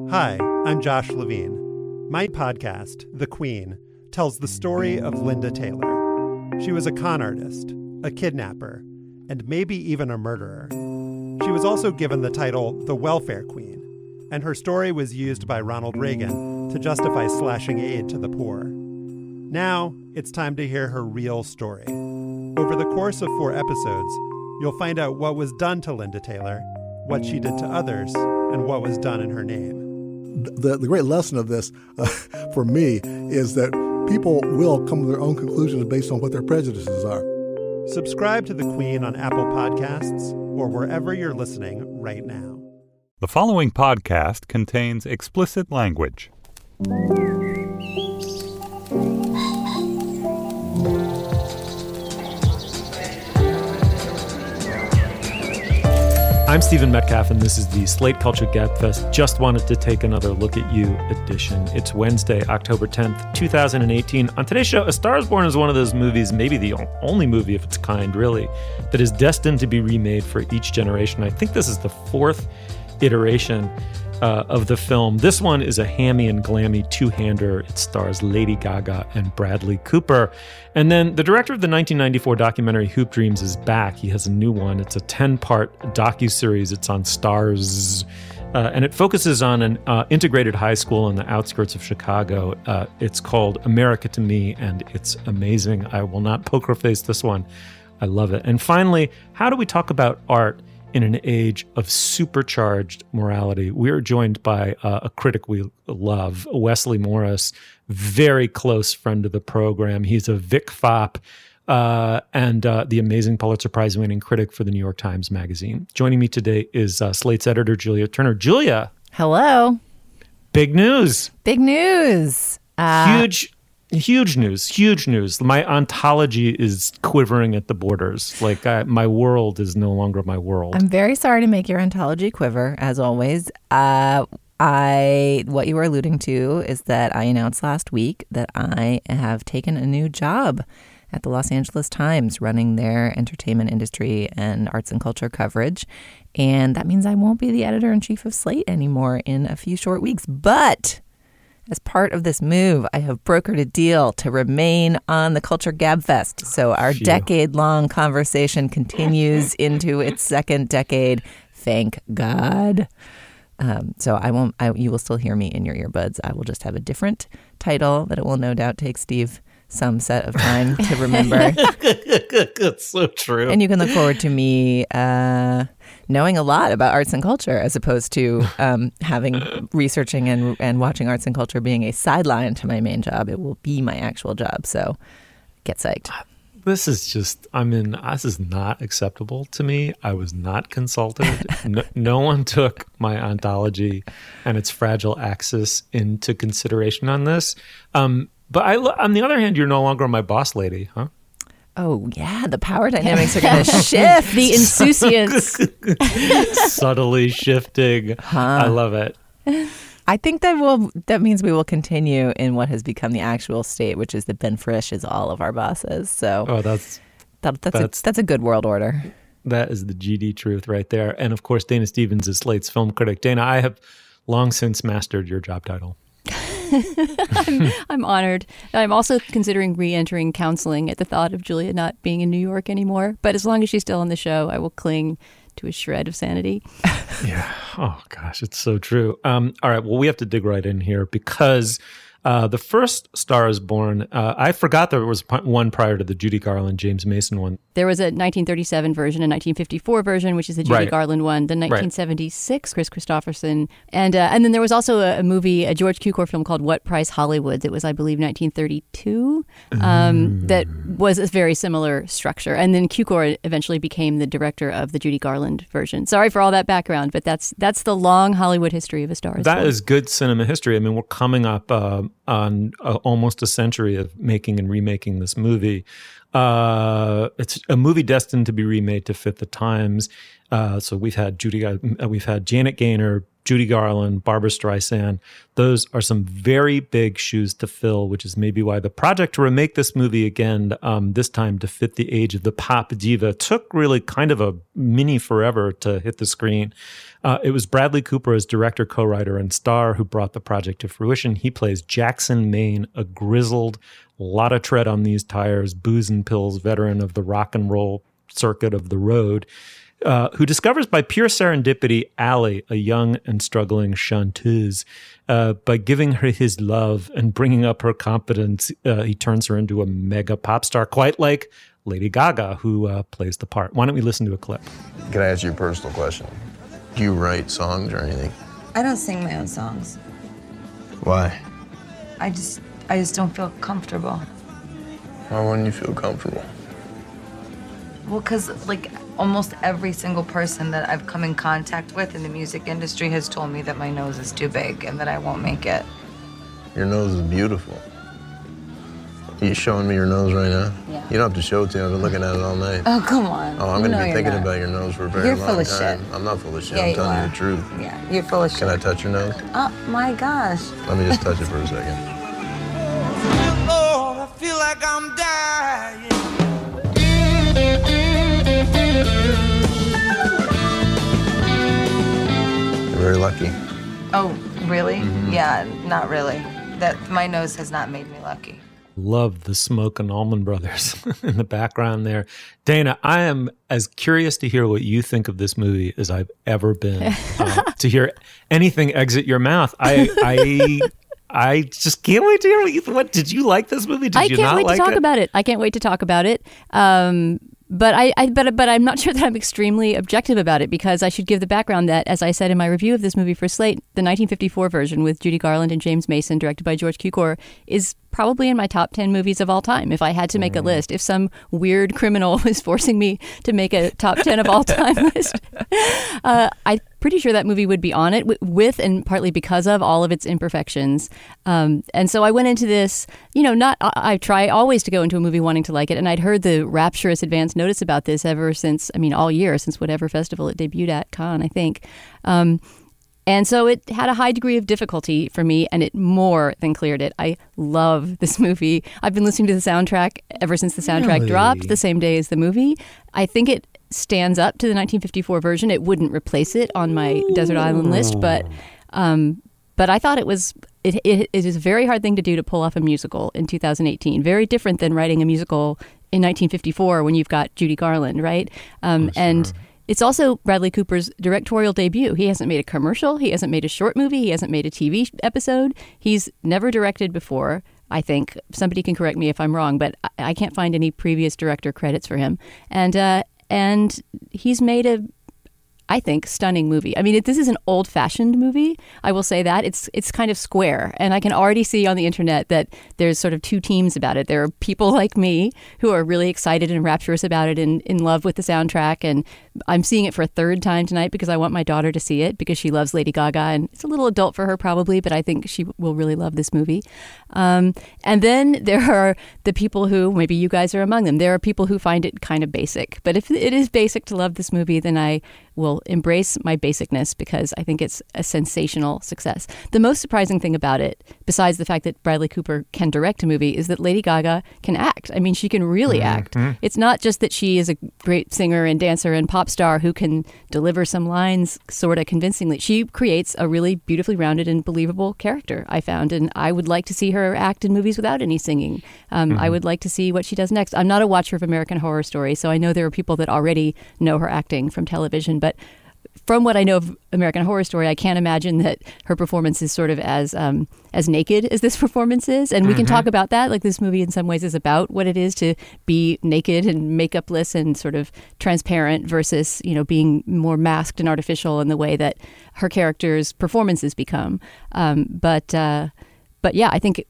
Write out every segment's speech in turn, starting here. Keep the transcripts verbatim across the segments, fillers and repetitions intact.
Hi, I'm Josh Levine. My podcast, The Queen, tells the story of Linda Taylor. She was a con artist, a kidnapper, and maybe even a murderer. She was also given the title the Welfare Queen, and her story was used by Ronald Reagan to justify slashing aid to the poor. Now, it's time to hear her real story. Over the course of four episodes, you'll find out what was done to Linda Taylor, what she did to others, and what was done in her name. The, the great lesson of this uh, for me is that people will come to their own conclusions based on what their prejudices are. Subscribe to The Queen on Apple Podcasts or wherever you're listening right now. The following podcast contains explicit language. I'm Stephen Metcalf, and this is the Slate Culture Gabfest Just Wanted to Take Another Look at You edition. It's Wednesday, October tenth, twenty eighteen. On today's show, A Star is Born is one of those movies, maybe the only movie of its kind, really, that is destined to be remade for each generation. I think this is the fourth iteration uh, of the film. This one is a hammy and glammy two-hander. It stars Lady Gaga and Bradley Cooper. And then the director of the nineteen ninety-four documentary Hoop Dreams is back. He has a new one. It's a ten-part docuseries. It's on Starz. Uh, and it focuses on an uh, integrated high school on the outskirts of Chicago. Uh, it's called America to Me, and it's amazing. I will not poker face this one. I love it. And finally, how do we talk about art in an age of supercharged morality? We are joined by uh, a critic we love, Wesley Morris, very close friend of the program. He's a Vic Fop uh, and uh, the amazing Pulitzer Prize-winning critic for the New York Times Magazine. Joining me today is uh, Slate's editor, Julia Turner. Julia. Hello. Big news. Big news. Uh, Huge Huge news, huge news. My ontology is quivering at the borders. Like I, my world is no longer my world. I'm very sorry to make your ontology quiver, as always. Uh, I what you were alluding to is that I announced last week that I have taken a new job at the Los Angeles Times, running their entertainment industry and arts and culture coverage. And that means I won't be the editor-in-chief of Slate anymore in a few short weeks. But as part of this move, I have brokered a deal to remain on the Culture Gabfest. So our Phew. decade-long conversation continues into its second decade. Thank God. Um, so I won't. I, you will still hear me in your earbuds. I will just have a different title that it will no doubt take Steve some set of time to remember. It's so true. And you can look forward to me uh, knowing a lot about arts and culture, as opposed to um, having researching and and watching arts and culture being a sideline to my main job. It will be my actual job. So get psyched. This is just, I mean, this is not acceptable to me. I was not consulted. no, no one took my ontology and its fragile axis into consideration on this. Um, but I, on the other hand, you're no longer my boss lady, huh? Oh, yeah. The power dynamics are going to shift. The insouciance. Subtly shifting. Huh. I love it. I think that will that means we will continue in what has become the actual state, which is that Ben Frisch is all of our bosses. So oh, that's that, that's that's a, that's a good world order. That is the G D truth right there. And of course, Dana Stevens is Slate's film critic. Dana, I have long since mastered your job title. I'm, I'm honored. I'm also considering re-entering counseling at the thought of Julia not being in New York anymore. But as long as she's still on the show, I will cling to a shred of sanity. Yeah. Oh, gosh, it's so true. Um, all right. Well, we have to dig right in here because uh, the first Star is Born, uh, I forgot there was one prior to the Judy Garland, James Mason one. There was a nineteen thirty-seven version, a nineteen fifty-four version, which is the Judy Right. Garland one, the nineteen seventy-six Chris Christopherson. And uh, and then there was also a, a movie, a George Cukor film called What Price Hollywood that was, I believe, nineteen thirty-two, um, mm. that was a very similar structure. And then Cukor eventually became the director of the Judy Garland version. Sorry for all that background, but that's that's the long Hollywood history of A Star is Born. That is good cinema history. I mean, we're coming up uh, on uh, almost a century of making and remaking this movie. Uh, it's a movie destined to be remade to fit the times. Uh, so we've had Judy, uh, we've had Janet Gaynor, Judy Garland, Barbra Streisand. Those are some very big shoes to fill, which is maybe why the project to remake this movie again, um, this time to fit the age of the pop diva, took really kind of a mini forever to hit the screen. Uh, it was Bradley Cooper as director, co-writer, and star who brought the project to fruition. He plays Jackson Maine, a grizzled, lot of tread on these tires, booze and pills veteran of the rock and roll circuit of the road. Uh, who discovers by pure serendipity Allie, a young and struggling chanteuse. Uh, by giving her his love and bringing up her competence, uh, he turns her into a mega pop star, quite like Lady Gaga, who uh, plays the part. Why don't we listen to a clip? Can I ask you a personal question? Do you write songs or anything? I don't sing my own songs. Why? I just, I just don't feel comfortable. Why wouldn't you feel comfortable? Well, because, like, almost every single person that I've come in contact with in the music industry has told me that my nose is too big and that I won't make it. Your nose is beautiful. Are you showing me your nose right now? Yeah. You don't have to show it to me. I've been looking at it all night. Oh, come on. Oh, I'm You going know to be you're thinking not. about your nose for a very You're long full of time. shit. I'm not full of shit. Yeah, I'm you telling are. you the truth. Yeah, you're full of shit. Can I touch your nose? Oh, my gosh. Let me just touch it for a second. Lord, I feel like I'm dying. You're very lucky. Oh, really? Mm-hmm. Yeah, not really. That my nose has not made me lucky. Love the Smoke and Allman Brothers in the background there. Dana, I am as curious to hear what you think of this movie as I've ever been. Uh, to hear anything exit your mouth. I I I just can't wait to hear what you what did you like this movie? Did I you can't not wait like to talk it? about it. I can't wait to talk about it. Um, but I, I but but I'm not sure that I'm extremely objective about it, because I should give the background that, as I said in my review of this movie for Slate, the nineteen fifty-four version with Judy Garland and James Mason, directed by George Cukor, is probably in my top ten movies of all time. If I had to make a list, if some weird criminal was forcing me to make a top ten of all time list, uh, I'm pretty sure that movie would be on it, with and partly because of all of its imperfections. Um, and so I went into this, you know, not I, I try always to go into a movie wanting to like it, and I'd heard the rapturous advance notice about this ever since, I mean, all year, since whatever festival it debuted at, Cannes, I think. Um, And so it had a high degree of difficulty for me, and it more than cleared it. I love this movie. I've been listening to the soundtrack ever since the soundtrack Really? dropped, the same day as the movie. I think it stands up to the nineteen fifty-four version. It wouldn't replace it on my Desert Island list, but um, but I thought it was it, it, it is a very hard thing to do to pull off a musical in two thousand eighteen. Very different than writing a musical in nineteen fifty-four when you've got Judy Garland, right? Um, Oh, sure. And it's also Bradley Cooper's directorial debut. He hasn't made a commercial. He hasn't made a short movie. He hasn't made a T V episode. He's never directed before, I think. Somebody can correct me if I'm wrong, but I, I can't find any previous director credits for him. And uh, and he's made a, I think, stunning movie. I mean, it, this is an old-fashioned movie. I will say that. It's it's kind of square. And I can already see on the internet that there's sort of two teams about it. There are people like me who are really excited and rapturous about it and in love with the soundtrack. And I'm seeing it for a third time tonight because I want my daughter to see it because she loves Lady Gaga. And it's a little adult for her probably, but I think she will really love this movie. Um, and then there are the people who, maybe you guys are among them, there are people who find it kind of basic. But if it is basic to love this movie, then I will embrace my basicness because I think it's a sensational success. The most surprising thing about it, besides the fact that Bradley Cooper can direct a movie, is that Lady Gaga can act. I mean, she can really Mm-hmm. act. It's not just that she is a great singer and dancer and pop star who can deliver some lines sort of convincingly. She creates a really beautifully rounded and believable character, I found, and I would like to see her act in movies without any singing. Um, Mm-hmm. I would like to see what she does next. I'm not a watcher of American Horror Story, so I know there are people that already know her acting from television, but from what I know of American Horror Story, I can't imagine that her performance is sort of as um, as naked as this performance is. And we can talk about that. Like, this movie in some ways is about what it is to be naked and makeupless and sort of transparent versus, you know, being more masked and artificial in the way that her character's performances become. Um, but uh, but yeah, I think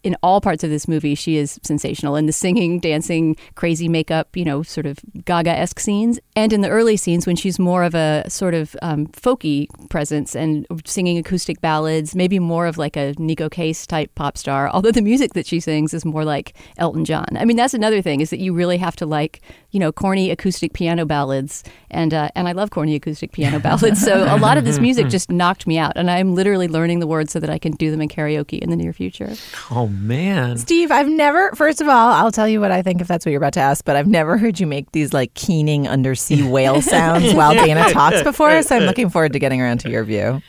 in all parts of this movie, she is sensational. In the singing, dancing, crazy makeup, you know, sort of Gaga-esque scenes. And in the early scenes when she's more of a sort of um, folky presence and singing acoustic ballads, maybe more of like a Nico Case type pop star. Although the music that she sings is more like Elton John. I mean, that's another thing, is that you really have to like, you know, corny acoustic piano ballads. And, uh, and I love corny acoustic piano ballads. So a lot of this music just knocked me out. And I'm literally learning the words so that I can do them in karaoke in the near future. Oh, man. Steve, I've never, first of all, I'll tell you what I think if that's what you're about to ask, but I've never heard you make these like keening undersea whale sounds while Dana talks before, so I'm looking forward to getting around to your view.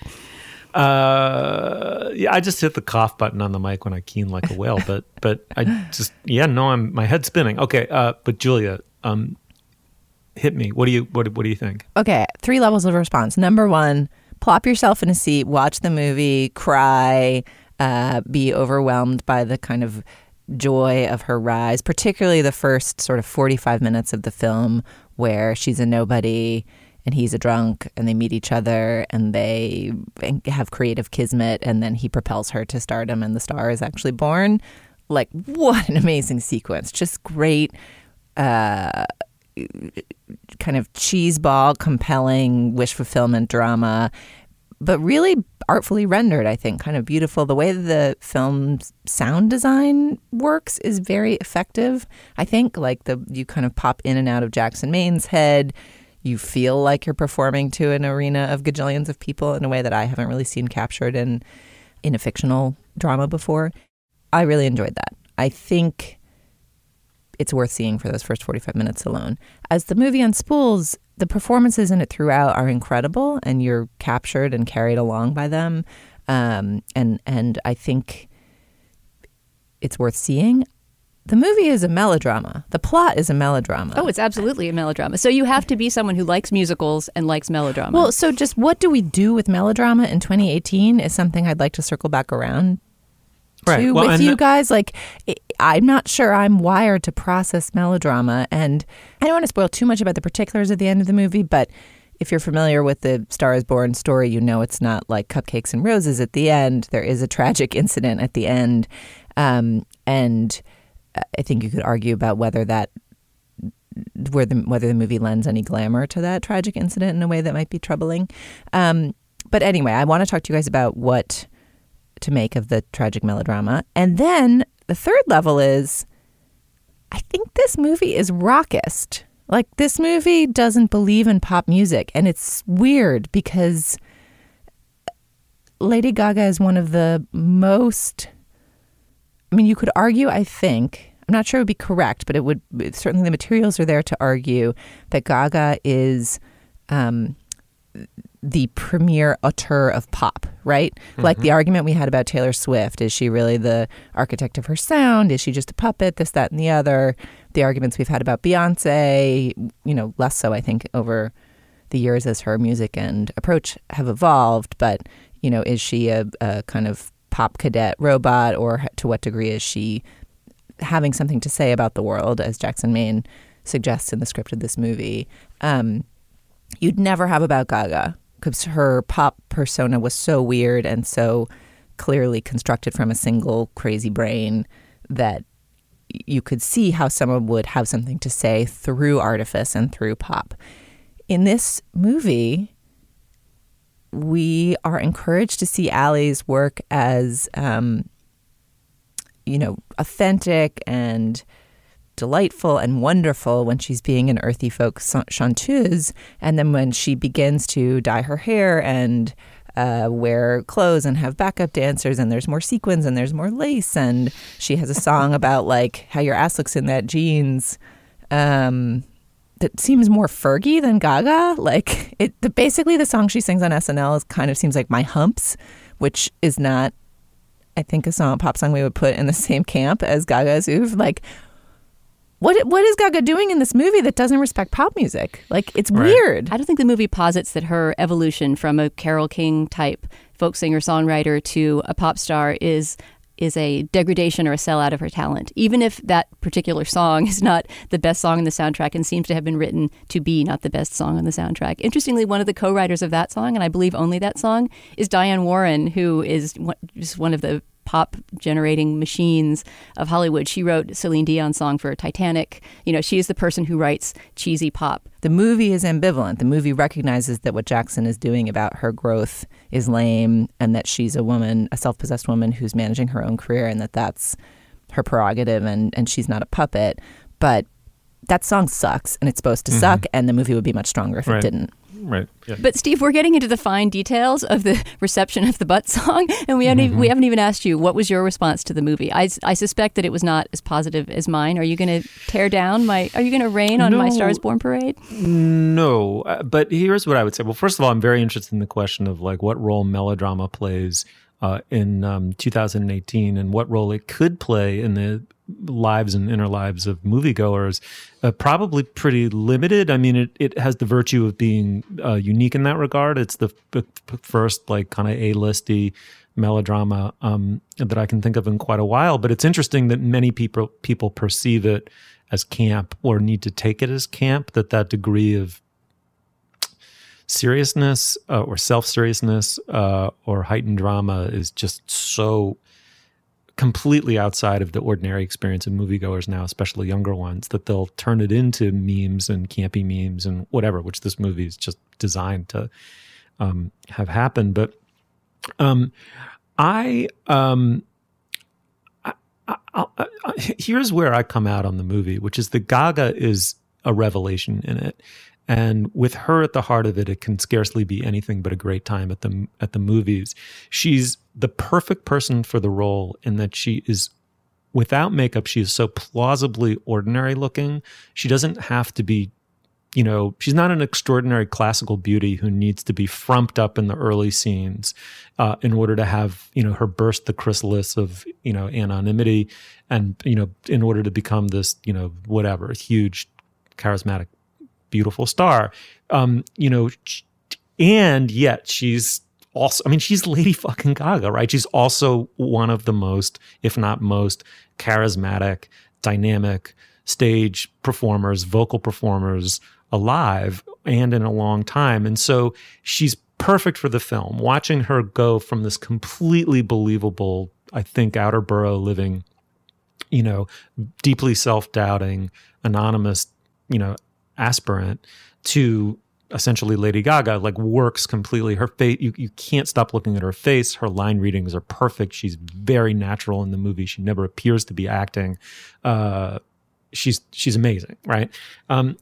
Uh, yeah, I just hit the cough button on the mic when I keen like a whale, but but I just, yeah, no, I'm my head's spinning. Okay, uh, but Julia, um, hit me. What do you what what do you think? Okay, three levels of response. Number one, plop yourself in a seat, watch the movie, cry, uh, be overwhelmed by the kind of joy of her rise, particularly the first sort of forty-five minutes of the film where she's a nobody and he's a drunk and they meet each other and they have creative kismet and then he propels her to stardom and the star is actually born. Like, what an amazing sequence. Just great, uh, kind of cheeseball, compelling wish fulfillment drama, but really artfully rendered, I think, kind of beautiful. The way that the film's sound design works is very effective. I think like the you kind of pop in and out of Jackson Maine's head. You feel like you're performing to an arena of gajillions of people in a way that I haven't really seen captured in in a fictional drama before. I really enjoyed that. I think it's worth seeing for those first forty-five minutes alone. As the movie unspools, the performances in it throughout are incredible, and you're captured and carried along by them. Um, and and I think it's worth seeing. The movie is a melodrama. The plot is a melodrama. Oh, it's absolutely a melodrama. So you have to be someone who likes musicals and likes melodrama. Well, so just what do we do with melodrama in twenty eighteen is something I'd like to circle back around right. to well, with you th- guys. Like, I'm not sure I'm wired to process melodrama. And I don't want to spoil too much about the particulars at the end of the movie, but if you're familiar with the Star is Born story, you know it's not like cupcakes and roses at the end. There is a tragic incident at the end. Um, and I think you could argue about whether that where the, whether the movie lends any glamour to that tragic incident in a way that might be troubling. Um, but anyway, I want to talk to you guys about what to make of the tragic melodrama. And then the third level is, I think this movie is rockist. Like, this movie doesn't believe in pop music. And it's weird because Lady Gaga is one of the most... I mean, you could argue, I think, I'm not sure it would be correct, but it would, certainly the materials are there to argue that Gaga is um, the premier auteur of pop, right? Mm-hmm. Like the argument we had about Taylor Swift. Is she really the architect of her sound? Is she just a puppet? This, that, and the other. The arguments we've had about Beyonce, you know, less so, I think, over the years as her music and approach have evolved. But, you know, is she a, a kind of pop cadet robot, or to what degree is she having something to say about the world, as Jackson Maine suggests in the script of this movie? Um, you'd never have about Gaga because her pop persona was so weird and so clearly constructed from a single crazy brain that you could see how someone would have something to say through artifice and through pop. In this movie, we are encouraged to see Ali's work as, um, you know, authentic and delightful and wonderful when she's being an earthy folk chanteuse. And then when she begins to dye her hair and uh, wear clothes and have backup dancers and there's more sequins and there's more lace and she has a song about like how your ass looks in that jeans, um, that seems more Fergie than Gaga. Like it, the, basically the song she sings on S N L is kind of seems like My Humps, which is not, I think, a song, a pop song we would put in the same camp as Gaga's oeuvre. Like, what what is Gaga doing in this movie that doesn't respect pop music? Like, it's right. weird. I don't think the movie posits that her evolution from a Carole King type folk singer songwriter to a pop star is is a degradation or a sellout of her talent, even if that particular song is not the best song in the soundtrack and seems to have been written to be not the best song on the soundtrack. Interestingly, one of the co-writers of that song, and I believe only that song, is Diane Warren, who is one, just one of the pop generating machines of Hollywood. She wrote Celine Dion's song for Titanic. You know, she is the person who writes cheesy pop. The movie is ambivalent. The movie recognizes that what Jackson is doing about her growth is lame, and that she's a woman, a self-possessed woman who's managing her own career, and that that's her prerogative, and, and she's not a puppet. But that song sucks, and it's supposed to mm-hmm. suck, and the movie would be much stronger if right. it didn't. Right. Yeah. But Steve, we're getting into the fine details of the reception of the Butt song, and we haven't, mm-hmm. even, we haven't even asked you, what was your response to the movie? I, I suspect that it was not as positive as mine. Are you going to tear down my, are you going to rain on no, my Star is Born parade? No, uh, but here's what I would say. Well, first of all, I'm very interested in the question of like what role melodrama plays uh, in um, two thousand eighteen, and what role it could play in the lives and inner lives of moviegoers. Uh, probably pretty limited. I mean, it, it has the virtue of being uh, unique in that regard. It's the f- first like kind of A-listy melodrama um, that I can think of in quite a while. But it's interesting that many people people perceive it as camp, or need to take it as camp, that that degree of seriousness uh, or self-seriousness uh, or heightened drama is just so completely outside of the ordinary experience of moviegoers now, especially younger ones, that they'll turn it into memes and campy memes and whatever, which this movie is just designed to um, have happen. But um, I, um, I, I, I, I, here's where I come out on the movie, which is that Gaga is a revelation in it. And with her at the heart of it, it can scarcely be anything but a great time at the at the movies. She's the perfect person for the role in that she is, without makeup, she is so plausibly ordinary looking. She doesn't have to be, you know, she's not an extraordinary classical beauty who needs to be frumped up in the early scenes uh, in order to have, you know, her burst the chrysalis of, you know, anonymity, and, you know, in order to become this, you know, whatever, huge, charismatic, beautiful star, um, you know, and yet she's also, I mean, she's Lady fucking Gaga, right? She's also one of the most, if not most, charismatic, dynamic stage performers, vocal performers alive, and in a long time. And so she's perfect for the film. Watching her go from this completely believable, I think, outer borough living, you know, deeply self-doubting, anonymous, you know, aspirant to essentially Lady Gaga, like, works completely. Her face, you, you can't stop looking at her face. Her line readings are perfect. She's very natural in the movie. She never appears to be acting. Uh, she's she's amazing, right? Um,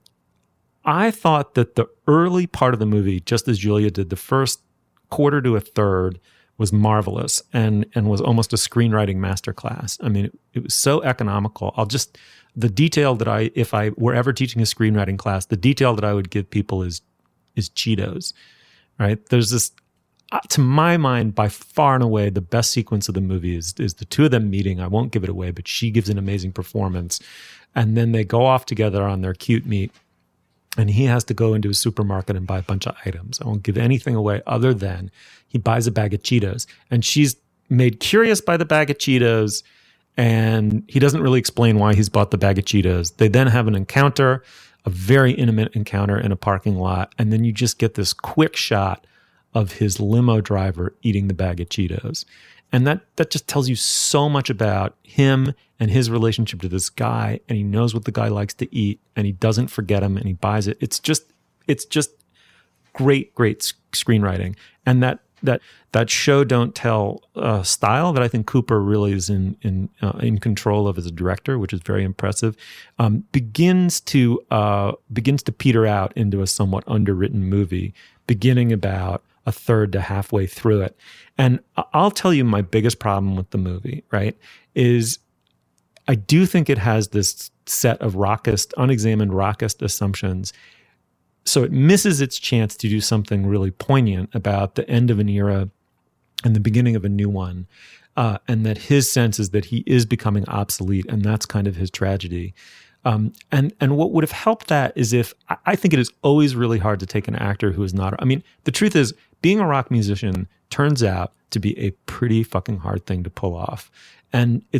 I thought that the early part of the movie, just as Julia did, the first quarter to a third, was marvelous and and was almost a screenwriting masterclass. I mean, it, it was so economical. I'll just, the detail that I, if I were ever teaching a screenwriting class, the detail that I would give people is is Cheetos, right? There's this, uh, to my mind, by far and away, the best sequence of the movie is is the two of them meeting. I won't give it away, but she gives an amazing performance. And then they go off together on their cute meet, and he has to go into a supermarket and buy a bunch of items. I won't give anything away other than he buys a bag of Cheetos, and she's made curious by the bag of Cheetos, and he doesn't really explain why he's bought the bag of Cheetos. They then have an encounter, a very intimate encounter in a parking lot, and then you just get this quick shot of his limo driver eating the bag of Cheetos. And that that just tells you so much about him and his relationship to this guy, and he knows what the guy likes to eat, and he doesn't forget him, and he buys it. It's just it's just great, great screenwriting. And that that that show don't tell uh, style that I think Cooper really is in in uh, in control of as a director, which is very impressive, um, begins to uh, begins to peter out into a somewhat underwritten movie, beginning about a third to halfway through it. And I'll tell you my biggest problem with the movie, right, is I do think it has this set of rockist, unexamined rockist assumptions. So it misses its chance to do something really poignant about the end of an era and the beginning of a new one. Uh, and that his sense is that he is becoming obsolete, and that's kind of his tragedy. Um, and, and what would have helped that is if, I think it is always really hard to take an actor who is not, I mean, the truth is, being a rock musician turns out to be a pretty fucking hard thing to pull off. And it's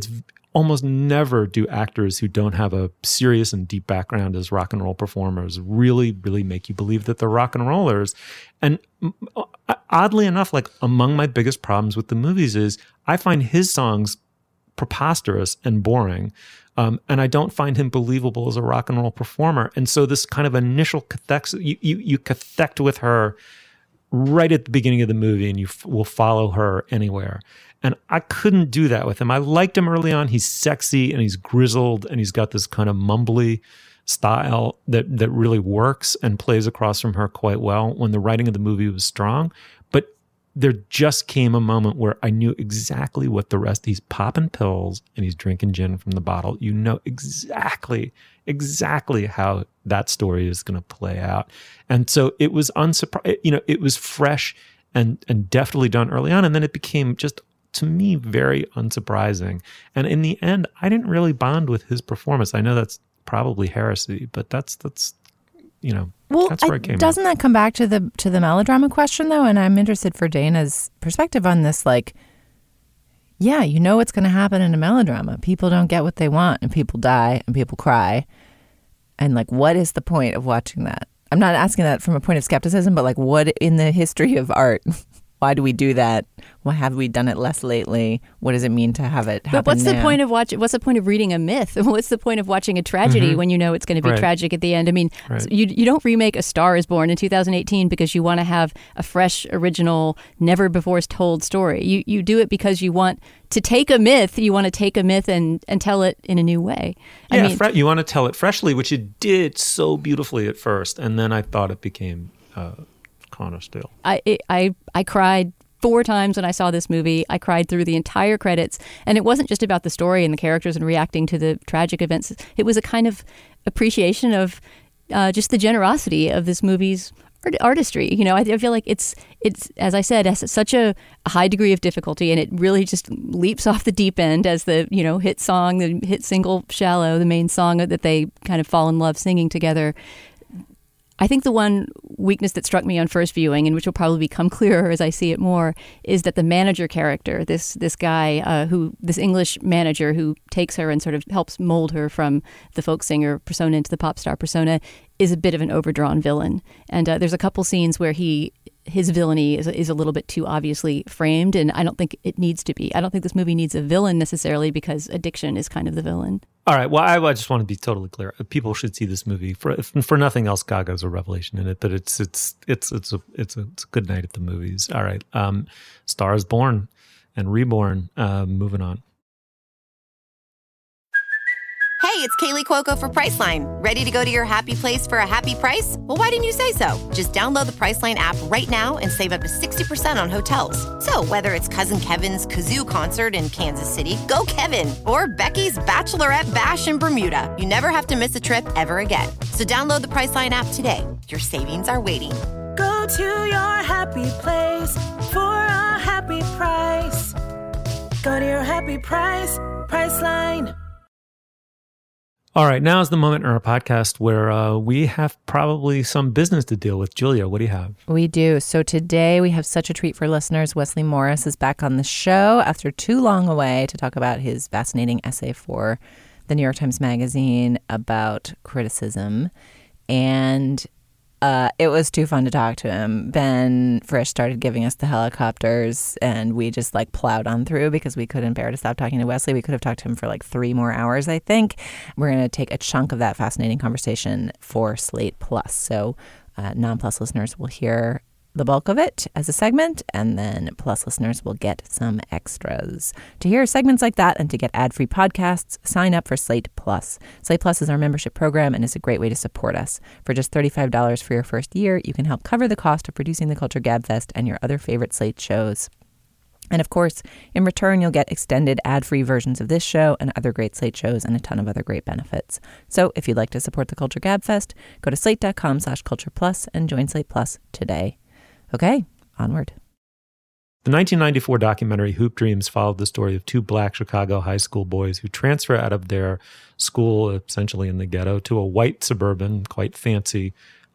almost never do actors who don't have a serious and deep background as rock and roll performers really, really make you believe that they're rock and rollers. And oddly enough, like among my biggest problems with the movies is I find his songs preposterous and boring. Um, and I don't find him believable as a rock and roll performer. And so this kind of initial cathect, you, you, you cathect with her right at the beginning of the movie, and you f- will follow her anywhere. And I couldn't do that with him. I liked him early on. He's sexy and he's grizzled and he's got this kind of mumbly style that that really works and plays across from her quite well when the writing of the movie was strong. But there just came a moment where I knew exactly what the rest, he's popping pills and he's drinking gin from the bottle. You know exactly, exactly how that story is going to play out. And so it was unsurprising, you know, it was fresh and, and definitely done early on. And then it became just, to me, very unsurprising. And in the end, I didn't really bond with his performance. I know that's probably heresy, but that's, that's, you know, well, that's where I, it came doesn't out. that come back to the to the melodrama question, though? And I'm interested for Dana's perspective on this. Like, yeah, you know what's going to happen in a melodrama. People don't get what they want, and people die, and people cry. And, like, what is the point of watching that? I'm not asking that from a point of skepticism, but, like, what in the history of art, why do we do that? Why have we done it less lately? What does it mean to have it happen But what's now? the point of watching? What's the point of reading a myth? What's the point of watching a tragedy Mm-hmm. when you know it's going to be Right. tragic at the end? I mean, Right. you you don't remake A Star Is Born in two thousand eighteen because you want to have a fresh, original, never before told story. You you do it because you want to take a myth. You want to take a myth and, and tell it in a new way. I Yeah, mean, fre- you want to tell it freshly, which it did so beautifully at first, and then I thought it became uh, kind of stale. I it, I I cried four times when I saw this movie. I cried through the entire credits. And it wasn't just about the story and the characters and reacting to the tragic events. It was a kind of appreciation of uh, just the generosity of this movie's art- artistry. You know, I, I feel like it's, it's as I said, has such a, a high degree of difficulty, and it really just leaps off the deep end as the, you know, hit song, the hit single Shallow, the main song that they kind of fall in love singing together. I think the one weakness that struck me on first viewing, and which will probably become clearer as I see it more, is that the manager character, this this guy uh, who, this English manager who takes her and sort of helps mold her from the folk singer persona into the pop star persona, is a bit of an overdrawn villain. And uh, there's a couple scenes where he his villainy is is a little bit too obviously framed, and I don't think it needs to be. I don't think this movie needs a villain necessarily, because addiction is kind of the villain. All right. Well, I, I just want to be totally clear. People should see this movie for for nothing else. Gaga's a revelation in it, but it's it's it's it's a it's a, it's a good night at the movies. All right. Um, Star Is Born and Reborn. Uh, moving on. Hey, it's Kaylee Cuoco for Priceline. Ready to go to your happy place for a happy price? Well, why didn't you say so? Just download the Priceline app right now and save up to sixty percent on hotels. So whether it's Cousin Kevin's Kazoo Concert in Kansas City, go Kevin, or Becky's Bachelorette Bash in Bermuda, you never have to miss a trip ever again. So download the Priceline app today. Your savings are waiting. Go to your happy place for a happy price. Go to your happy price, Priceline. All right, now is the moment in our podcast where uh, we have probably some business to deal with. Julia, what do you have? We do. So today we have such a treat for listeners. Wesley Morris is back on the show after too long away to talk about his fascinating essay for the New York Times Magazine about criticism. And uh, it was too fun to talk to him. Ben Frisch started giving us the helicopters, and we just like plowed on through because we couldn't bear to stop talking to Wesley. We could have talked to him for like three more hours, I think. We're going to take a chunk of that fascinating conversation for Slate Plus. So uh, non-Plus listeners will hear the bulk of it as a segment, and then Plus listeners will get some extras. To hear segments like that and to get ad-free podcasts, sign up for Slate Plus. Slate Plus is our membership program and is a great way to support us. For just thirty-five dollars for your first year, you can help cover the cost of producing the Culture Gabfest and your other favorite Slate shows. And of course, in return, you'll get extended ad-free versions of this show and other great Slate shows and a ton of other great benefits. So if you'd like to support the Culture Gabfest, go to slate.com slash culture plus and join Slate Plus today. Okay, onward. The nineteen ninety-four documentary Hoop Dreams followed the story of two black Chicago high school boys who transfer out of their school, essentially in the ghetto, to a white suburban, quite fancy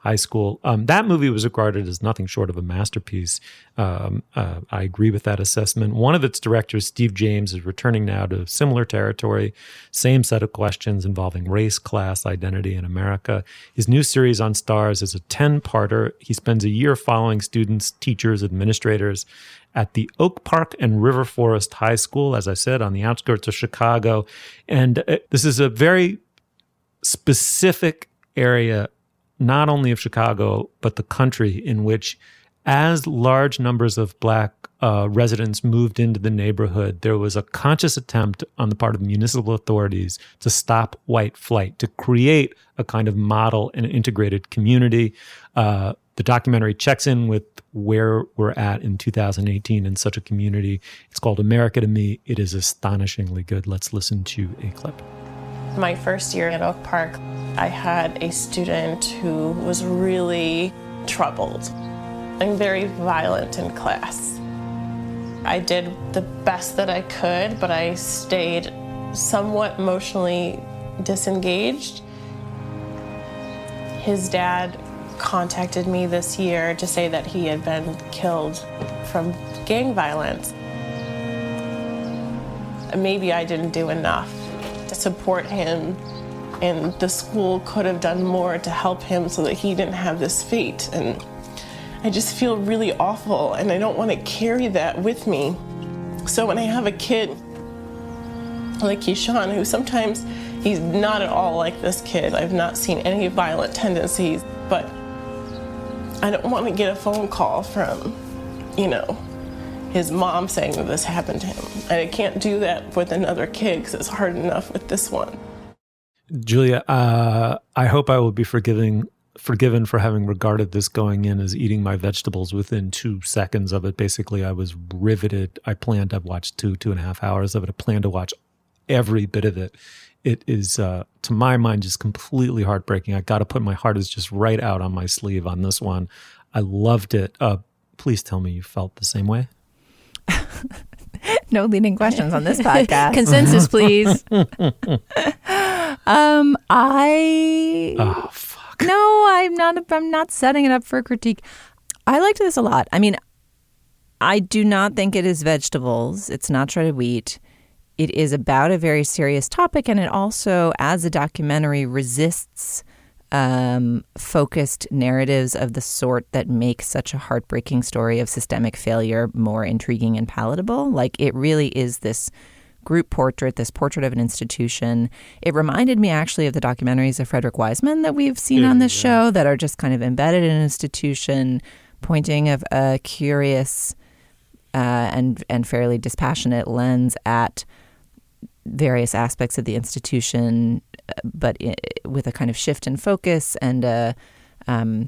high school. Um, that movie was regarded as nothing short of a masterpiece. Um, uh, I agree with that assessment. One of its directors, Steve James, is returning now to similar territory, same set of questions involving race, class, identity in America. His new series on Starz is a ten-parter. He spends a year following students, teachers, administrators at the Oak Park and River Forest High School, as I said, on the outskirts of Chicago. And uh, this is a very specific area, not only of Chicago, but the country, in which as large numbers of Black uh, residents moved into the neighborhood, there was a conscious attempt on the part of municipal authorities to stop white flight, to create a kind of model and integrated community. Uh, the documentary checks in with where we're at in two thousand eighteen in such a community. It's called America to Me. It is astonishingly good. Let's listen to a clip. My first year at Oak Park, I had a student who was really troubled and very violent in class. I did the best that I could, but I stayed somewhat emotionally disengaged. His dad contacted me this year to say that he had been killed from gang violence. Maybe I didn't do enough to support him, and the school could have done more to help him so that he didn't have this fate. And I just feel really awful, and I don't want to carry that with me. So when I have a kid like Keyshawn, who sometimes he's not at all like this kid, I've not seen any violent tendencies, but I don't want to get a phone call from, you know, his mom saying that this happened to him. And I can't do that with another kid because it's hard enough with this one. Julia, uh, I hope I will be forgiving, forgiven for having regarded this going in as eating my vegetables within two seconds of it. Basically, I was riveted. I planned to watch two, two and a half hours of it. I planned to watch every bit of it. It is, uh, to my mind, just completely heartbreaking. I got to put my heart is just right out on my sleeve on this one. I loved it. Uh, please tell me you felt the same way. No leading questions on this podcast. Consensus, please. um, I. Oh fuck. No, I'm not. I'm not setting it up for a critique. I liked this a lot. I mean, I do not think it is vegetables. It's not shredded wheat. It is about a very serious topic, and it also, as a documentary, resists um, focused narratives of the sort that make such a heartbreaking story of systemic failure more intriguing and palatable. Like, it really is this group portrait, this portrait of an institution. It reminded me actually of the documentaries of Frederick Wiseman that we've seen yeah, on this yeah. show that are just kind of embedded in an institution, pointing of a curious uh, and and fairly dispassionate lens at various aspects of the institution, but it, with a kind of shift in focus and a, um,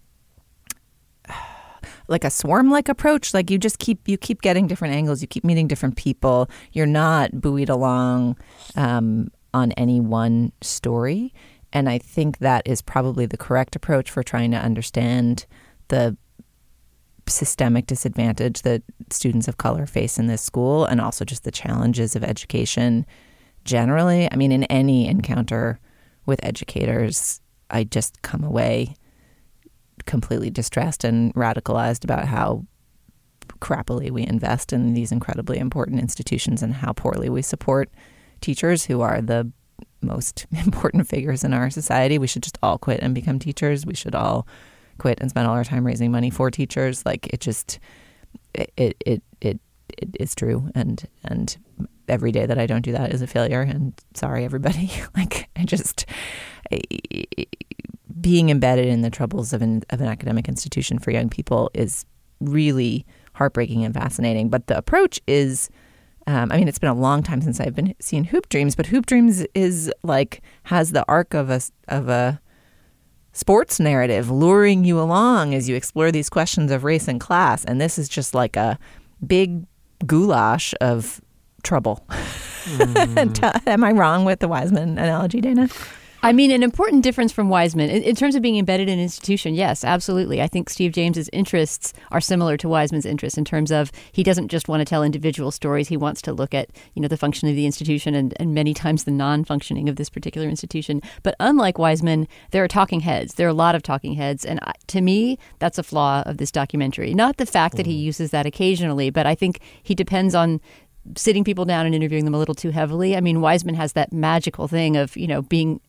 like a swarm-like approach. Like you just keep you keep getting different angles. You keep meeting different people. You're not buoyed along um, on any one story. And I think that is probably the correct approach for trying to understand the systemic disadvantage that students of color face in this school, and also just the challenges of education generally. I mean, in any encounter with educators, I just come away completely distressed and radicalized about how crappily we invest in these incredibly important institutions and how poorly we support teachers who are the most important figures in our society. We should just all quit and become teachers. We should all quit and spend all our time raising money for teachers. Like it just, it it it it, it is true, and and every day that I don't do that is a failure. And sorry, everybody. Like I just I, being embedded in the troubles of an of an academic institution for young people is really heartbreaking and fascinating. But the approach is, um, I mean, it's been a long time since I've been seeing Hoop Dreams, but Hoop Dreams is like has the arc of a of a sports narrative luring you along as you explore these questions of race and class. And this is just like a big goulash of trouble. Mm. Am I wrong with the Wiseman analogy, Dana? I mean, an important difference from Wiseman, in, in terms of being embedded in an institution, yes, absolutely. I think Steve James's interests are similar to Wiseman's interests in terms of he doesn't just want to tell individual stories. He wants to look at, you know, the function of the institution and, and many times the non-functioning of this particular institution. But unlike Wiseman, there are talking heads. There are a lot of talking heads. And I, to me, that's a flaw of this documentary. Not the fact that he uses that occasionally, but I think he depends on sitting people down and interviewing them a little too heavily. I mean, Wiseman has that magical thing of, you know, being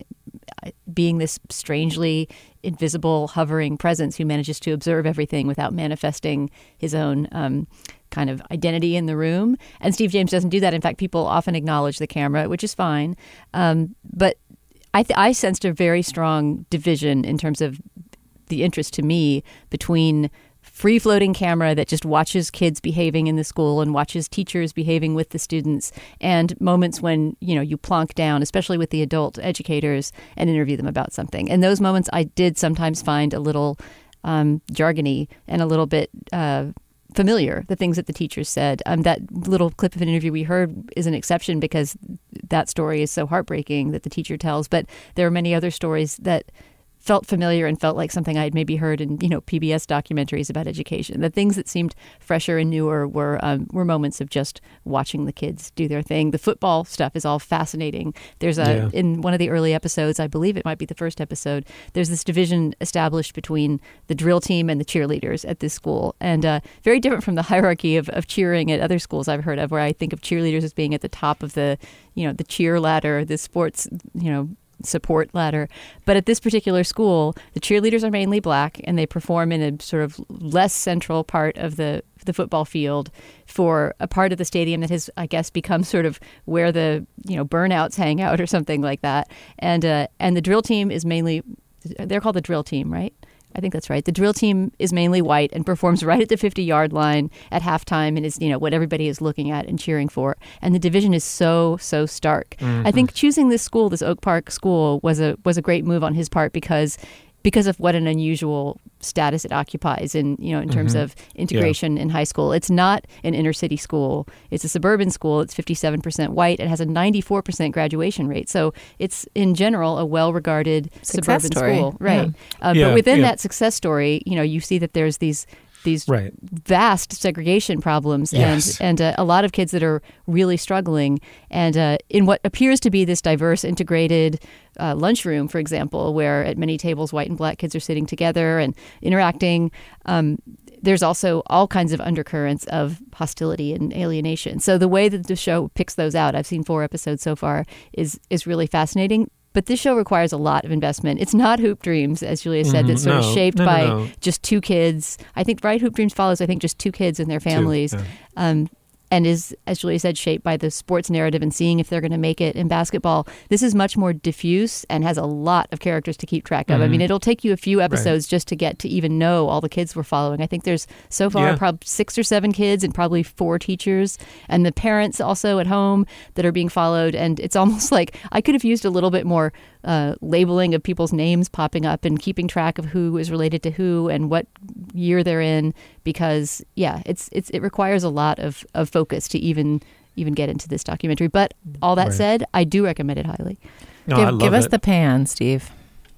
being this strangely invisible, hovering presence who manages to observe everything without manifesting his own um, kind of identity in the room. And Steve James doesn't do that. In fact, people often acknowledge the camera, which is fine. Um, but I, th- I sensed a very strong division in terms of the interest to me between free-floating camera that just watches kids behaving in the school and watches teachers behaving with the students, and moments when, you know, you plonk down, especially with the adult educators, and interview them about something. And those moments I did sometimes find a little um, jargony and a little bit uh, familiar, the things that the teachers said. Um, that little clip of an interview we heard is an exception because that story is so heartbreaking that the teacher tells. But there are many other stories that felt familiar and felt like something I had maybe heard in, you know, P B S documentaries about education. The things that seemed fresher and newer were um, were moments of just watching the kids do their thing. The football stuff is all fascinating. There's a yeah. in one of the early episodes, I believe it might be the first episode, there's this division established between the drill team and the cheerleaders at this school, and uh, very different from the hierarchy of, of cheering at other schools I've heard of, where I think of cheerleaders as being at the top of the, you know, the cheer ladder, the sports, you know, support ladder. But at this particular school, the cheerleaders are mainly black, and they perform in a sort of less central part of the the football field for a part of the stadium that has, I guess, become sort of where the, you know, burnouts hang out or something like that. And uh, and the drill team is mainly, they're called the drill team, right? I think that's right. The drill team is mainly white and performs right at the fifty-yard line at halftime and is, you know, what everybody is looking at and cheering for. And the division is so, so stark. Mm-hmm. I think choosing this school, this Oak Park school, was a was a great move on his part because because of what an unusual status it occupies in, you know, in terms mm-hmm. of integration yeah. in high school. It's not an inner city school. It's a suburban school. It's fifty-seven percent white. It has a ninety-four percent graduation rate. So it's, in general, a well-regarded success suburban story. school. Right. Yeah. Uh, yeah, but within yeah. that success story, you know, you see that there's these these right. vast segregation problems yes. and and uh, a lot of kids that are really struggling. And uh, in what appears to be this diverse, integrated uh, lunchroom, for example, where at many tables white and black kids are sitting together and interacting, um, there's also all kinds of undercurrents of hostility and alienation. So the way that the show picks those out, I've seen four episodes so far, is is really fascinating. But this show requires a lot of investment. It's not Hoop Dreams, as Julia said, mm-hmm. that's sort no. of shaped no, no, by no. just two kids. I think, right, Hoop Dreams follows, I think, just two kids and their families. Two, yeah. um, and is, as Julia said, shaped by the sports narrative and seeing if they're going to make it in basketball. This is much more diffuse and has a lot of characters to keep track of. Mm-hmm. I mean, it'll take you a few episodes right. just to get to even know all the kids we're following. I think there's so far yeah. probably six or seven kids and probably four teachers, and the parents also at home that are being followed. And it's almost like I could have used a little bit more uh, labeling of people's names popping up and keeping track of who is related to who and what year they're in, because yeah, it's it's it requires a lot of, of focus to even even get into this documentary. But all that right. said, I do recommend it highly. No, give I love give us it. the pan, Steve.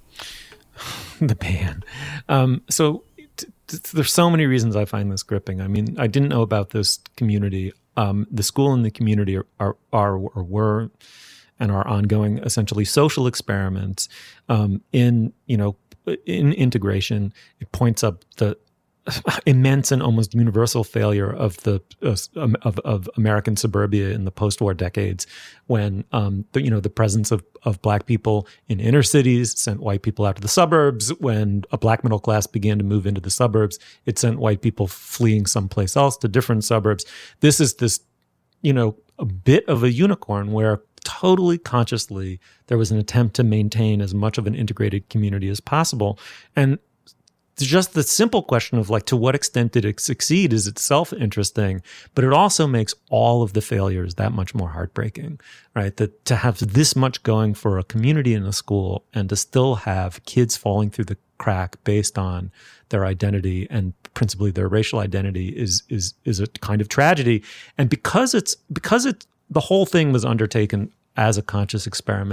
the pan. Um, so t- t- there's so many reasons I find this gripping. I mean, I didn't know about this community. Um, the school and the community are, are, are or were and are ongoing, essentially social experiments um, in, you know, in integration. It points up the immense and almost universal failure of the uh, of, of American suburbia in the post-war decades, when um, the, you know the presence of of black people in inner cities sent white people out to the suburbs. When a black middle class began to move into the suburbs, it sent white people fleeing someplace else to different suburbs. This is this, you know, a bit of a unicorn where totally consciously there was an attempt to maintain as much of an integrated community as possible. And just the simple question of, like, to what extent did it succeed is itself interesting, but it also makes all of the failures that much more heartbreaking, right? That to have this much going for a community in a school and to still have kids falling through the crack based on their identity and principally their racial identity is is is a kind of tragedy. And because it's because it the whole thing was undertaken as a conscious experiment,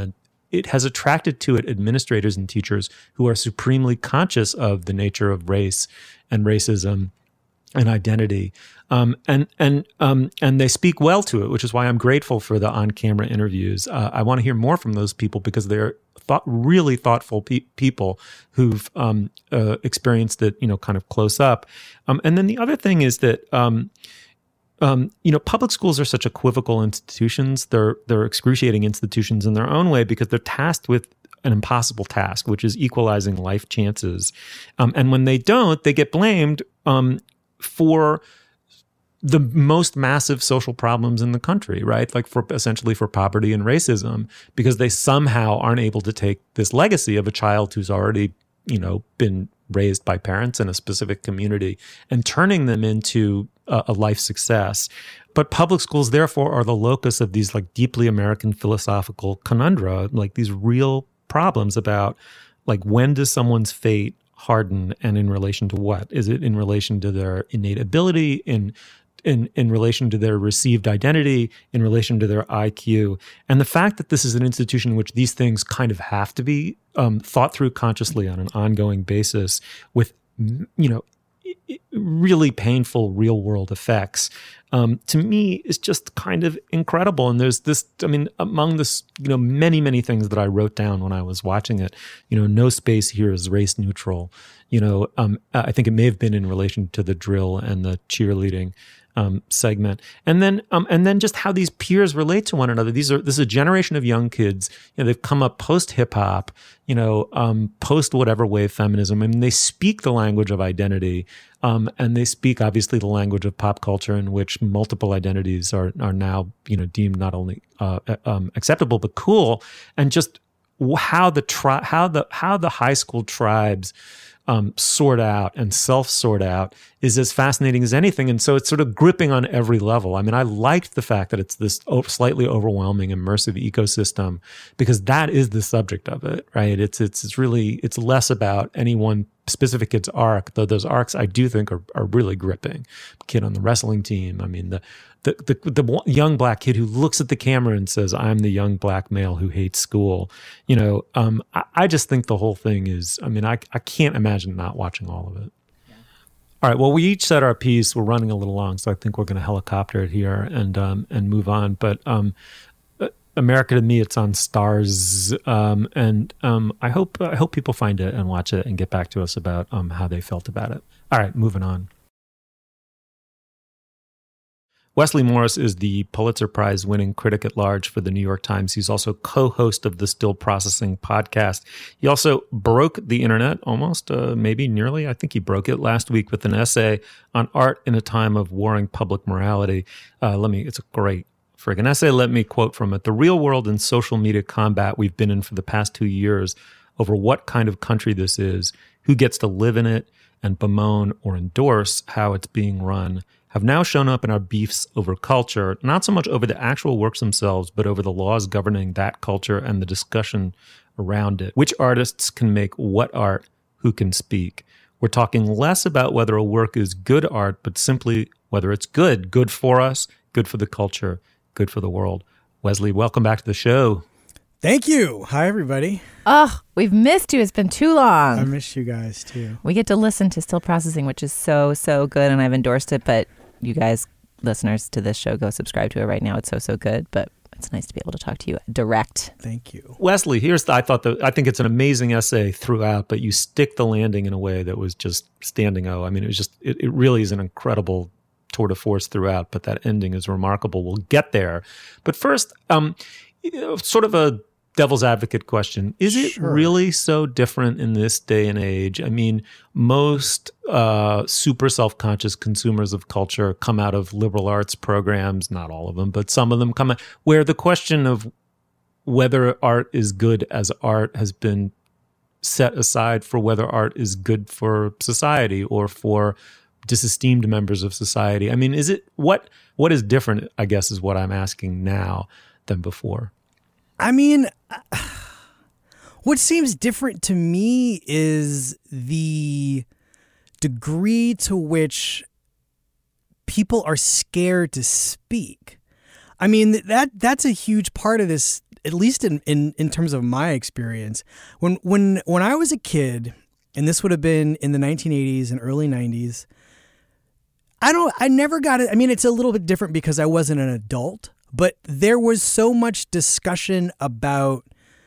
it has attracted to it administrators and teachers who are supremely conscious of the nature of race and racism and identity. Um, and and um, and they speak well to it, which is why I'm grateful for the on-camera interviews. Uh, I want to hear more from those people because they're thought, really thoughtful pe- people who've um, uh, experienced it, you know, kind of close up. Um, and then the other thing is that, um, um, you know, public schools are such equivocal institutions. They're they're excruciating institutions in their own way because they're tasked with an impossible task, which is equalizing life chances. Um, and when they don't, they get blamed um, for the most massive social problems in the country, right? Like for essentially for poverty and racism, because they somehow aren't able to take this legacy of a child who's already, you know, been raised by parents in a specific community and turning them into a, a life success. But public schools, therefore, are the locus of these like deeply American philosophical conundra, like these real problems about like when does someone's fate harden and in relation to what? Is it in relation to their innate ability, in in in relation to their received identity, in relation to their I Q? And the fact that this is an institution in which these things kind of have to be um, thought through consciously on an ongoing basis with, you know, really painful real world effects, um, to me is just kind of incredible. And there's this, I mean, among this, you know, many, many things that I wrote down when I was watching it, you know, no space here is race neutral. You know, um, I think it may have been in relation to the drill and the cheerleading um, segment. And then, um, and then just how these peers relate to one another. These are, this is a generation of young kids, you know, they've come up post hip hop, you know, um, post whatever wave feminism. I mean, they speak the language of identity. Um, and they speak obviously the language of pop culture in which multiple identities are, are now, you know, deemed not only, uh, um, acceptable, but cool. And just how the tri- how the, how the high school tribes, Um, sort out and self-sort out is as fascinating as anything. And so it's sort of gripping on every level. I mean, I liked the fact that it's this slightly overwhelming, immersive ecosystem because that is the subject of it, right? It's it's it's really, it's less about any one specific kid's arc, though those arcs I do think are, are really gripping. Kid on the wrestling team. I mean, the, the the the young black kid who looks at the camera and says, "I'm the young black male who hates school." You know, um, I, I just think the whole thing is, I mean, I, I can't imagine not watching all of it. Yeah. All right. Well, we each said our piece. We're running a little long, so I think we're going to helicopter it here and um, and move on. But um, America to me, it's on Stars, um, and um, I hope I hope people find it and watch it and get back to us about um, how they felt about it. All right, moving on. Wesley Morris is the Pulitzer Prize-winning critic at large for the New York Times. He's also co-host of the Still Processing podcast. He also broke the internet almost, uh, maybe nearly. I think he broke it last week with an essay on art in a time of warring public morality. Uh, let me, it's a great friggin' essay. Let me quote from it. "The real world and social media combat we've been in for the past two years over what kind of country this is, who gets to live in it, and bemoan or endorse how it's being run, have now shown up in our beefs over culture, not so much over the actual works themselves, but over the laws governing that culture and the discussion around it. Which artists can make what art, who can speak? We're talking less about whether a work is good art, but simply whether it's good, good for us, good for the culture, good for the world." Wesley, welcome back to the show. Thank you. Hi, everybody. Oh, we've missed you. It's been too long. I miss you guys, too. We get to listen to Still Processing, which is so, so good, and I've endorsed it, but you guys, listeners to this show, go subscribe to it right now. It's so, so good, but it's nice to be able to talk to you direct. Thank you. Wesley, here's the, I thought that, I think it's an amazing essay throughout, but you stick the landing in a way that was just standing O. I mean, it was just, it, it really is an incredible tour de force throughout, but that ending is remarkable. We'll get there. But first, um, you know, sort of a devil's advocate question. Is it sure. really so different in this day and age? I mean, most uh, super self-conscious consumers of culture come out of liberal arts programs, not all of them, but some of them come out, where the question of whether art is good as art has been set aside for whether art is good for society or for disesteemed members of society. I mean, is it, what what is different, I guess, is what I'm asking now than before? I mean, what seems different to me is the degree to which people are scared to speak. I mean, that that's a huge part of this at least in, in, in terms of my experience, when when when I was a kid, and this would have been in the nineteen eighties and early nineties, I don't I never got it. I mean, it's a little bit different because I wasn't an adult, but there was so much discussion about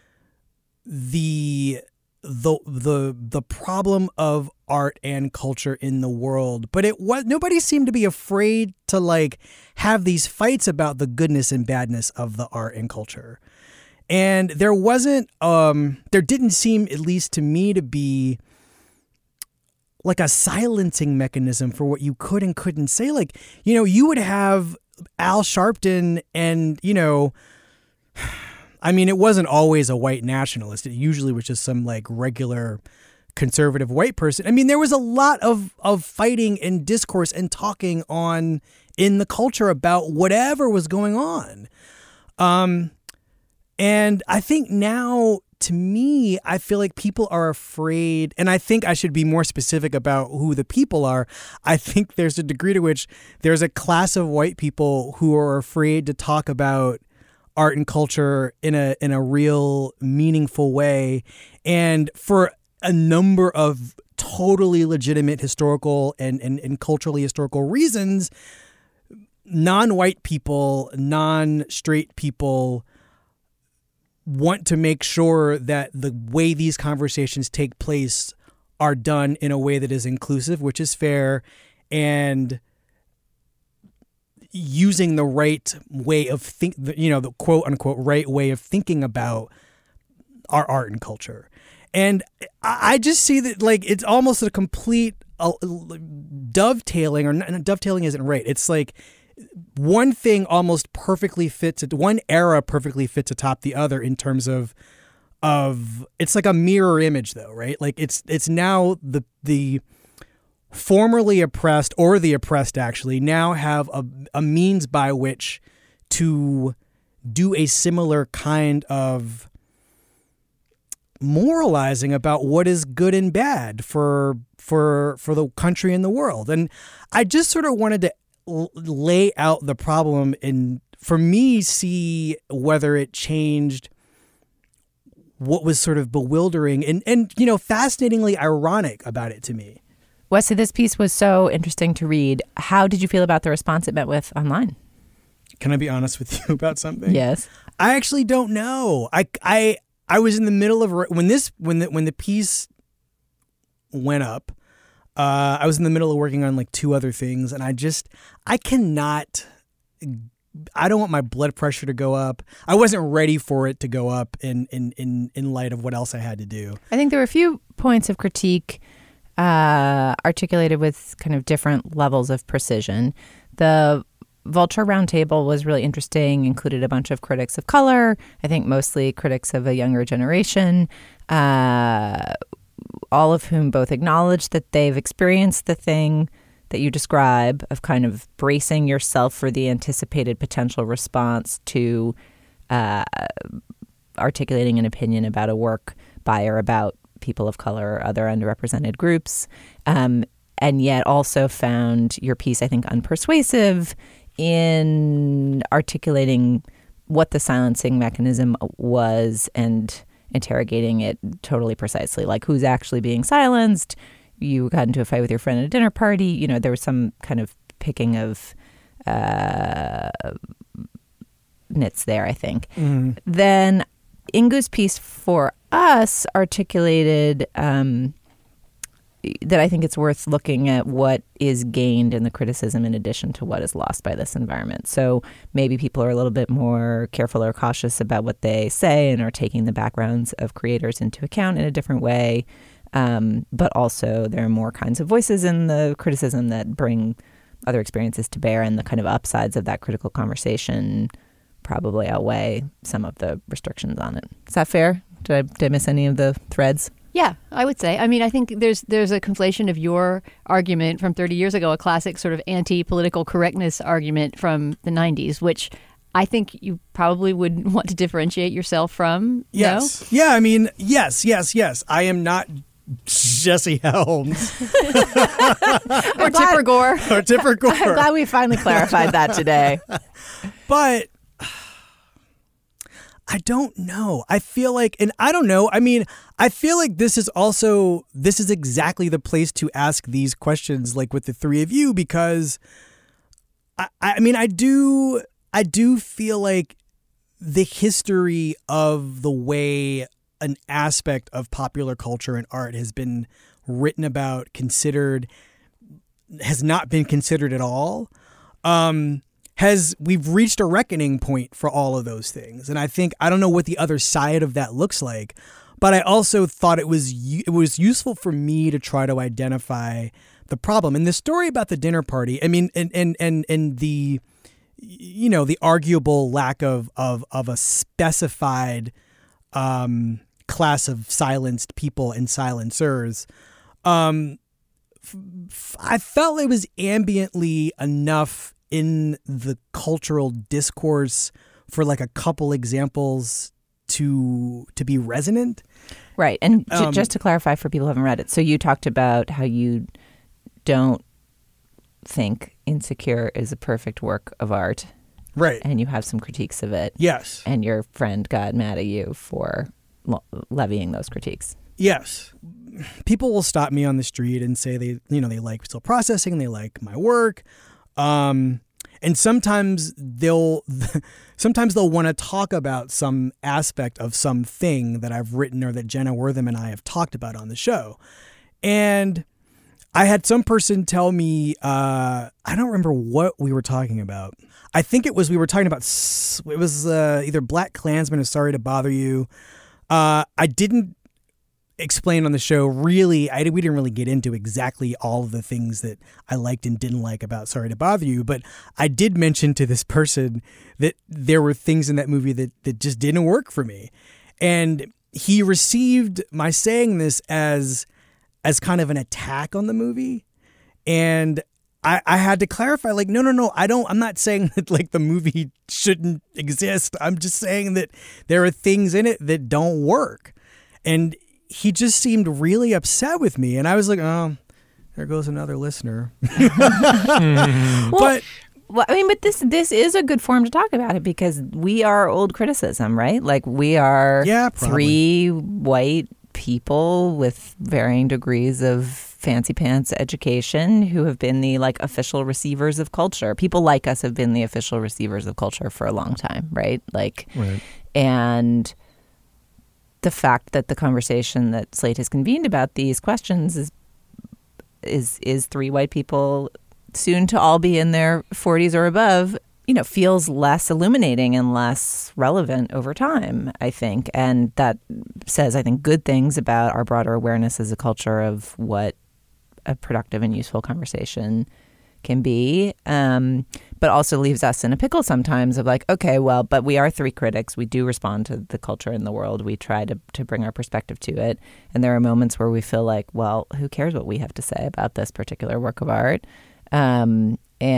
the the the the problem of art and culture in the world, but it was nobody seemed to be afraid to like have these fights about the goodness and badness of the art and culture. And there wasn't um there didn't seem, at least to me, to be like a silencing mechanism for what you could and couldn't say. Like, you know, you would have Al Sharpton and, you know, I mean, it wasn't always a white nationalist. It usually was just some like regular conservative white person. I mean, there was a lot of, of fighting and discourse and talking on in the culture about whatever was going on. Um, and I think now, to me, I feel like people are afraid, and I think I should be more specific about who the people are. I think there's a degree to which there's a class of white people who are afraid to talk about art and culture in a in a real meaningful way, and for a number of totally legitimate historical and, and, and culturally historical reasons, non-white people, non-straight people want to make sure that the way these conversations take place are done in a way that is inclusive, which is fair, and using the right way of think, you know, the quote unquote right way of thinking about our art and culture. And I just see that like it's almost a complete uh, dovetailing, or not, dovetailing isn't right. It's like one thing almost perfectly fits it. One era perfectly fits atop the other in terms of of it's like a mirror image, though, right? Like it's it's now the the formerly oppressed, or the oppressed actually, now have a, a means by which to do a similar kind of moralizing about what is good and bad for for for the country and the world. And I just sort of wanted to l- lay out the problem and, for me, see whether it changed what was sort of bewildering and, and you know, fascinatingly ironic about it to me. Wesley, this piece was so interesting to read. How did you feel about the response it met with online? Can I be honest with you about something? Yes. I actually don't know. I I I was in the middle of when this when the when the piece went up. Uh, I was in the middle of working on like two other things, and I just I cannot. I don't want my blood pressure to go up. I wasn't ready for it to go up in in in in light of what else I had to do. I think there were a few points of critique uh, articulated with kind of different levels of precision. The Vulture Roundtable was really interesting, included a bunch of critics of color, I think mostly critics of a younger generation, uh, all of whom both acknowledged that they've experienced the thing that you describe of kind of bracing yourself for the anticipated potential response to uh, articulating an opinion about a work by or about people of color or other underrepresented groups, um, and yet also found your piece, I think, unpersuasive in articulating what the silencing mechanism was and interrogating it totally precisely, like who's actually being silenced. You got into a fight with your friend at a dinner party. You know, there was some kind of picking of uh, nits there, I think. Mm. Then Ingu's piece for us articulated um, that I think it's worth looking at what is gained in the criticism in addition to what is lost by this environment. So maybe people are a little bit more careful or cautious about what they say and are taking the backgrounds of creators into account in a different way. Um, but also there are more kinds of voices in the criticism that bring other experiences to bear, and the kind of upsides of that critical conversation probably outweigh some of the restrictions on it. Is that fair? Did I, did I miss any of the threads? Yeah, I would say. I mean, I think there's there's a conflation of your argument from thirty years ago, a classic sort of anti-political correctness argument from the nineties, which I think you probably would want to differentiate yourself from. Yes. No? Yeah, I mean, yes, yes, yes. I am not Jesse Helms. or Tipper Gore. Or Tipper Gore. I'm glad we finally clarified that today. But I don't know. I feel like, and I don't know. I mean, I feel like this is also, this is exactly the place to ask these questions, like with the three of you, because I, I mean, I do, I do feel like the history of the way an aspect of popular culture and art has been written about, considered, has not been considered at all. Um, has we've reached a reckoning point for all of those things. And I think, I don't know what the other side of that looks like, but I also thought it was, it was useful for me to try to identify the problem. And the story about the dinner party, I mean, and, and, and, and the, you know, the arguable lack of, of, of a specified, um, class of silenced people and silencers. Um, f- f- I felt it was ambiently enough in the cultural discourse for like a couple examples to to be resonant. Right. And j- Um, just to clarify for people who haven't read it, so you talked about how you don't think Insecure is a perfect work of art. Right. And you have some critiques of it. Yes. And your friend got mad at you for le- levying those critiques. Yes. People will stop me on the street and say they, you know, they like Still Processing, they like my work. Um, and sometimes they'll, sometimes they'll want to talk about some aspect of something that I've written or that Jenna Wortham and I have talked about on the show. And I had some person tell me, uh, I don't remember what we were talking about. I think it was, we were talking about, it was uh, either Black Klansman or Sorry to Bother You. Uh, I didn't explain on the show really, I we didn't really get into exactly all of the things that I liked and didn't like about Sorry to Bother You, but I did mention to this person that there were things in that movie that, that just didn't work for me. And he received my saying this as as kind of an attack on the movie. And I, I had to clarify, like, no, no, no, I don't, I'm not saying that like the movie shouldn't exist. I'm just saying that there are things in it that don't work. And he just seemed really upset with me. And I was like, oh, there goes another listener. well, But well, I mean, but this this is a good forum to talk about it because we are old criticism, right? Like we are yeah, three white people with varying degrees of fancy pants education who have been the like official receivers of culture. People like us have been the official receivers of culture for a long time, right? Like, right. And the fact that the conversation that Slate has convened about these questions is is is three white people soon to all be in their forties or above, you know, feels less illuminating and less relevant over time, I think. And that says, I think, good things about our broader awareness as a culture of what a productive and useful conversation can be, um, but also leaves us in a pickle sometimes of like, okay, well, but we are three critics. We do respond to the culture in the world. We try to, to bring our perspective to it. And there are moments where we feel like, well, who cares what we have to say about this particular work of art? Um,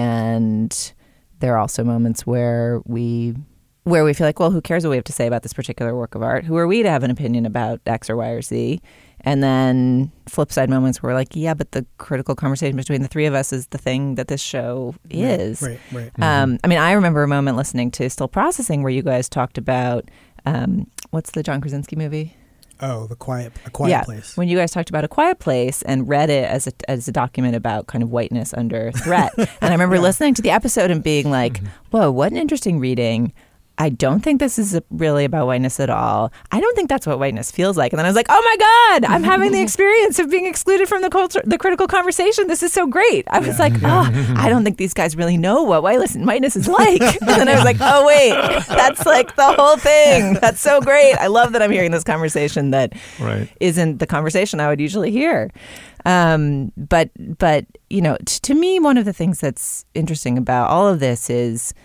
and there are also moments where we where we feel like, well, who cares what we have to say about this particular work of art? Who are we to have an opinion about X or Y or Z? And then flip side moments where we're like, yeah, but the critical conversation between the three of us is the thing that this show is. Right, right. right. Um, Mm-hmm. I mean, I remember a moment listening to Still Processing where you guys talked about, um, what's the John Krasinski movie? Oh, the quiet, a quiet yeah, place. When you guys talked about A Quiet Place and read it as a as a document about kind of whiteness under threat, and I remember Yeah. listening to the episode and being like, Mm-hmm. "Whoa, what an interesting reading." I don't think this is really about whiteness at all. I don't think that's what whiteness feels like. And then I was like, oh my God, I'm having the experience of being excluded from the culture, the critical conversation. This is so great. I was Yeah. like, oh, I don't think these guys really know what whiteness, whiteness is like. And then I was like, oh wait, that's like the whole thing. That's so great. I love that I'm hearing this conversation that Right. isn't the conversation I would usually hear. Um, but, but you know, t- to me, one of the things that's interesting about all of this is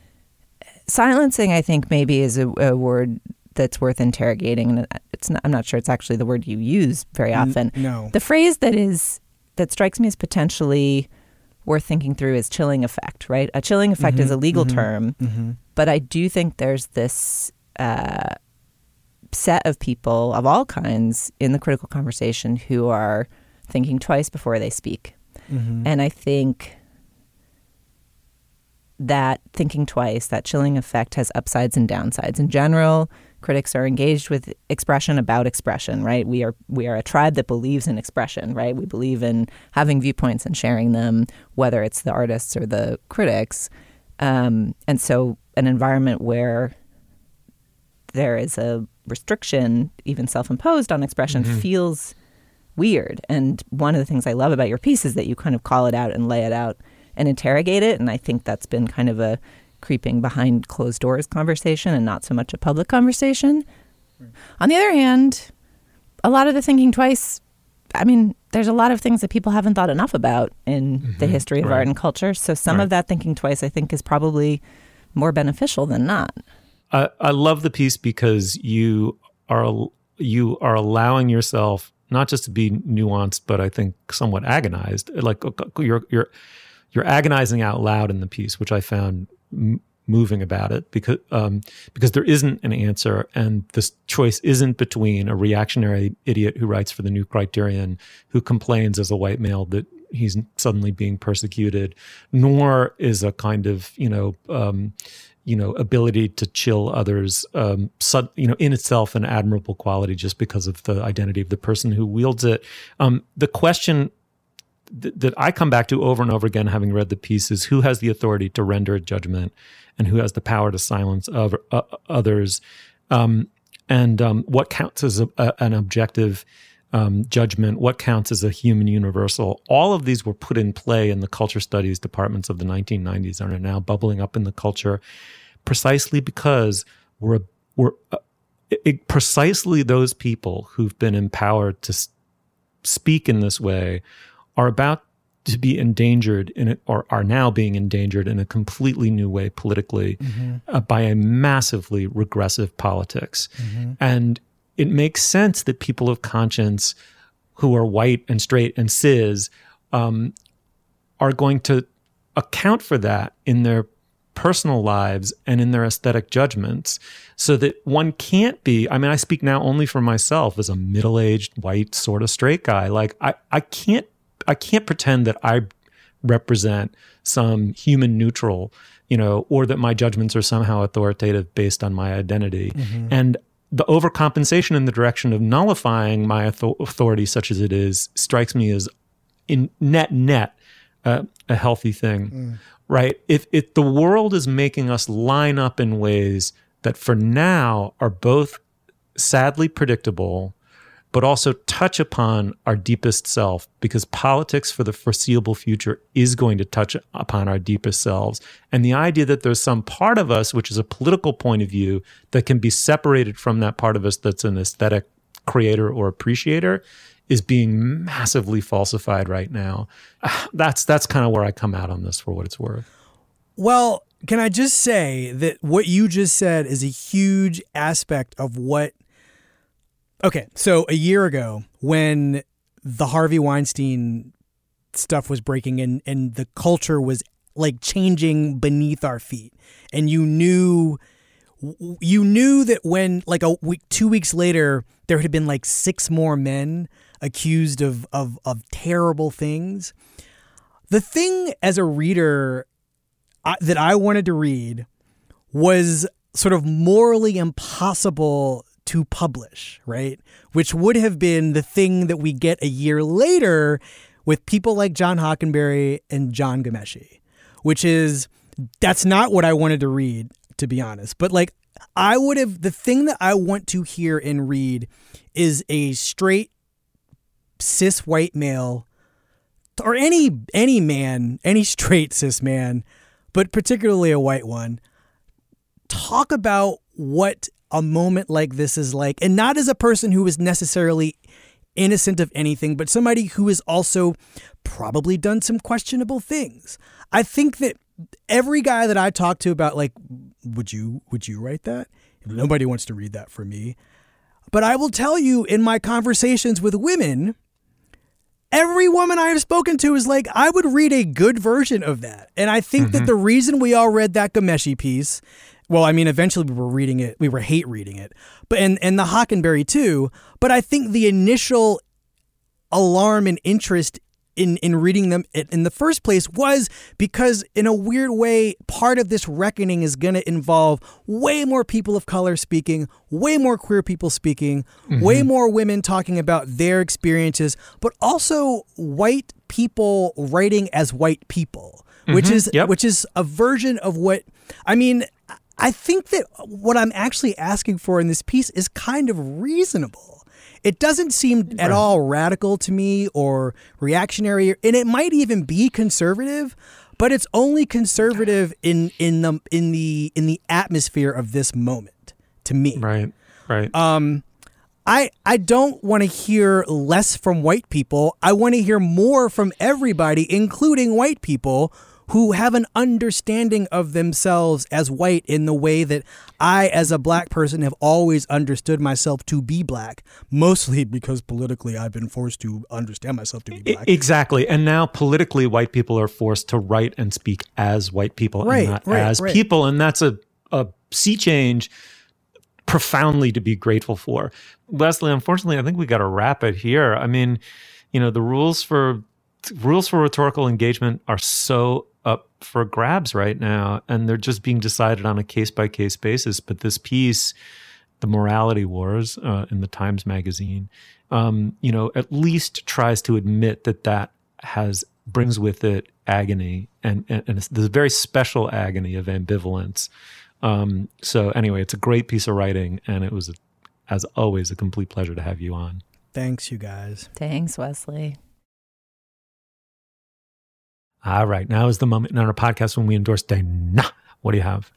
silencing, I think, maybe is a, a word that's worth interrogating, and it's not, I'm not sure it's actually the word you use very often. N- no. The phrase that is that strikes me as potentially worth thinking through is chilling effect, right? A chilling effect Mm-hmm, is a legal mm-hmm, term, mm-hmm. but I do think there's this uh, set of people of all kinds in the critical conversation who are thinking twice before they speak. Mm-hmm. And I think that thinking twice, that chilling effect, has upsides and downsides. In general, critics are engaged with expression about expression, right? We are we are a tribe that believes in expression, right? We believe in having viewpoints and sharing them, whether it's the artists or the critics. Um, and so an environment where there is a restriction, even self-imposed on expression, mm-hmm. feels weird. And one of the things I love about your piece is that you kind of call it out and lay it out and interrogate it. And I think that's been kind of a creeping behind closed doors conversation and not so much a public conversation. Right. On the other hand, a lot of the thinking twice, I mean, there's a lot of things that people haven't thought enough about in mm-hmm. the history of right. art and culture. So some right. of that thinking twice, I think, is probably more beneficial than not. I, I love the piece because you are you are allowing yourself not just to be nuanced, but I think somewhat agonized. Like you're you're you're agonizing out loud in the piece, which I found m- moving about it because um, because there isn't an answer, and this choice isn't between a reactionary idiot who writes for the New Criterion, who complains as a white male that he's suddenly being persecuted, nor is a kind of you know. Um, you know, ability to chill others, um, sud- you know, in itself an admirable quality just because of the identity of the person who wields it. Um, the question th- that I come back to over and over again, having read the piece, is who has the authority to render a judgment and who has the power to silence other, uh, others, um, and um, what counts as a, a, an objective um, judgment, what counts as a human universal. All of these were put in play in the culture studies departments of the nineteen nineties and are now bubbling up in the culture. Precisely because we're we're uh, it, precisely those people who've been empowered to s- speak in this way are about to be endangered in it, or are now being endangered in a completely new way politically mm-hmm. uh, by a massively regressive politics, mm-hmm. and it makes sense that people of conscience who are white and straight and cis um, are going to account for that in their personal lives and in their aesthetic judgments, so that one can't be, I mean, I speak now only for myself as a middle-aged white sort of straight guy. Like I, I can't, I can't pretend that I represent some human neutral, you know, or that my judgments are somehow authoritative based on my identity. Mm-hmm. And the overcompensation in the direction of nullifying my authority, such as it is, strikes me as in net net uh, a healthy thing. Mm. Right? If if the world is making us line up in ways that for now are both sadly predictable, but also touch upon our deepest self, because politics for the foreseeable future is going to touch upon our deepest selves. And the idea that there's some part of us, which is a political point of view, that can be separated from that part of us that's an aesthetic creator or appreciator, is being massively falsified right now. That's that's kind of where I come out on this, for what it's worth. Well, can I just say that what you just said is a huge aspect of what... Okay, so a year ago, when the Harvey Weinstein stuff was breaking and, and the culture was like changing beneath our feet, and you knew... You knew that when, like a week, two weeks later, there had been like six more men accused of, of, of terrible things. The thing as a reader I, that I wanted to read was sort of morally impossible to publish, right? Which would have been the thing that we get a year later with people like John Hockenberry and John Ghomeshi, which is, that's not what I wanted to read, to be honest. But like, I would have, the thing that I want to hear and read is a straight cis white male, or any any man, any straight cis man, but particularly a white one, talk about what a moment like this is like, and not as a person who is necessarily innocent of anything, but somebody who has also probably done some questionable things. I think that every guy that I talk to about, like, would you would you write that? Nobody wants to read that from me. But I will tell you, in my conversations with women, every woman I have spoken to is like, I would read a good version of that. And I think mm-hmm. that the reason we all read that Ghomeshi piece, well, I mean, eventually we were reading it, we were hate reading it, but and, and the Hockenberry too. But I think the initial alarm and interest in, in reading them in the first place was because, in a weird way, part of this reckoning is going to involve way more people of color speaking, way more queer people speaking, mm-hmm. way more women talking about their experiences, but also white people writing as white people, mm-hmm. which is yep. which is a version of what, I mean, I think that what I'm actually asking for in this piece is kind of reasonable. It doesn't seem right. at all radical to me or reactionary, and it might even be conservative, but it's only conservative in in the in the in the atmosphere of this moment to me. Right, right. Um, I I don't want to hear less from white people. I want to hear more from everybody, including white people who have an understanding of themselves as white in the way that I, as a black person, have always understood myself to be black, mostly because politically I've been forced to understand myself to be black. Exactly. And now politically white people are forced to write and speak as white people right, and not right, as right. people. And that's a, a sea change profoundly to be grateful for. Leslie, unfortunately, I think we got to wrap it here. I mean, you know, the rules for rules for rhetorical engagement are so up for grabs right now, and they're just being decided on a case-by-case basis. But this piece, The Morality Wars, uh, in the Times Magazine, um, you know, at least tries to admit that that has brings with it agony and, and, and the very special agony of ambivalence. Um, so anyway, it's a great piece of writing, and it was, a, as always, a complete pleasure to have you on. Thanks, you guys. Thanks, Wesley. All right, now is the moment in our podcast when we endorse Dana. What do you have?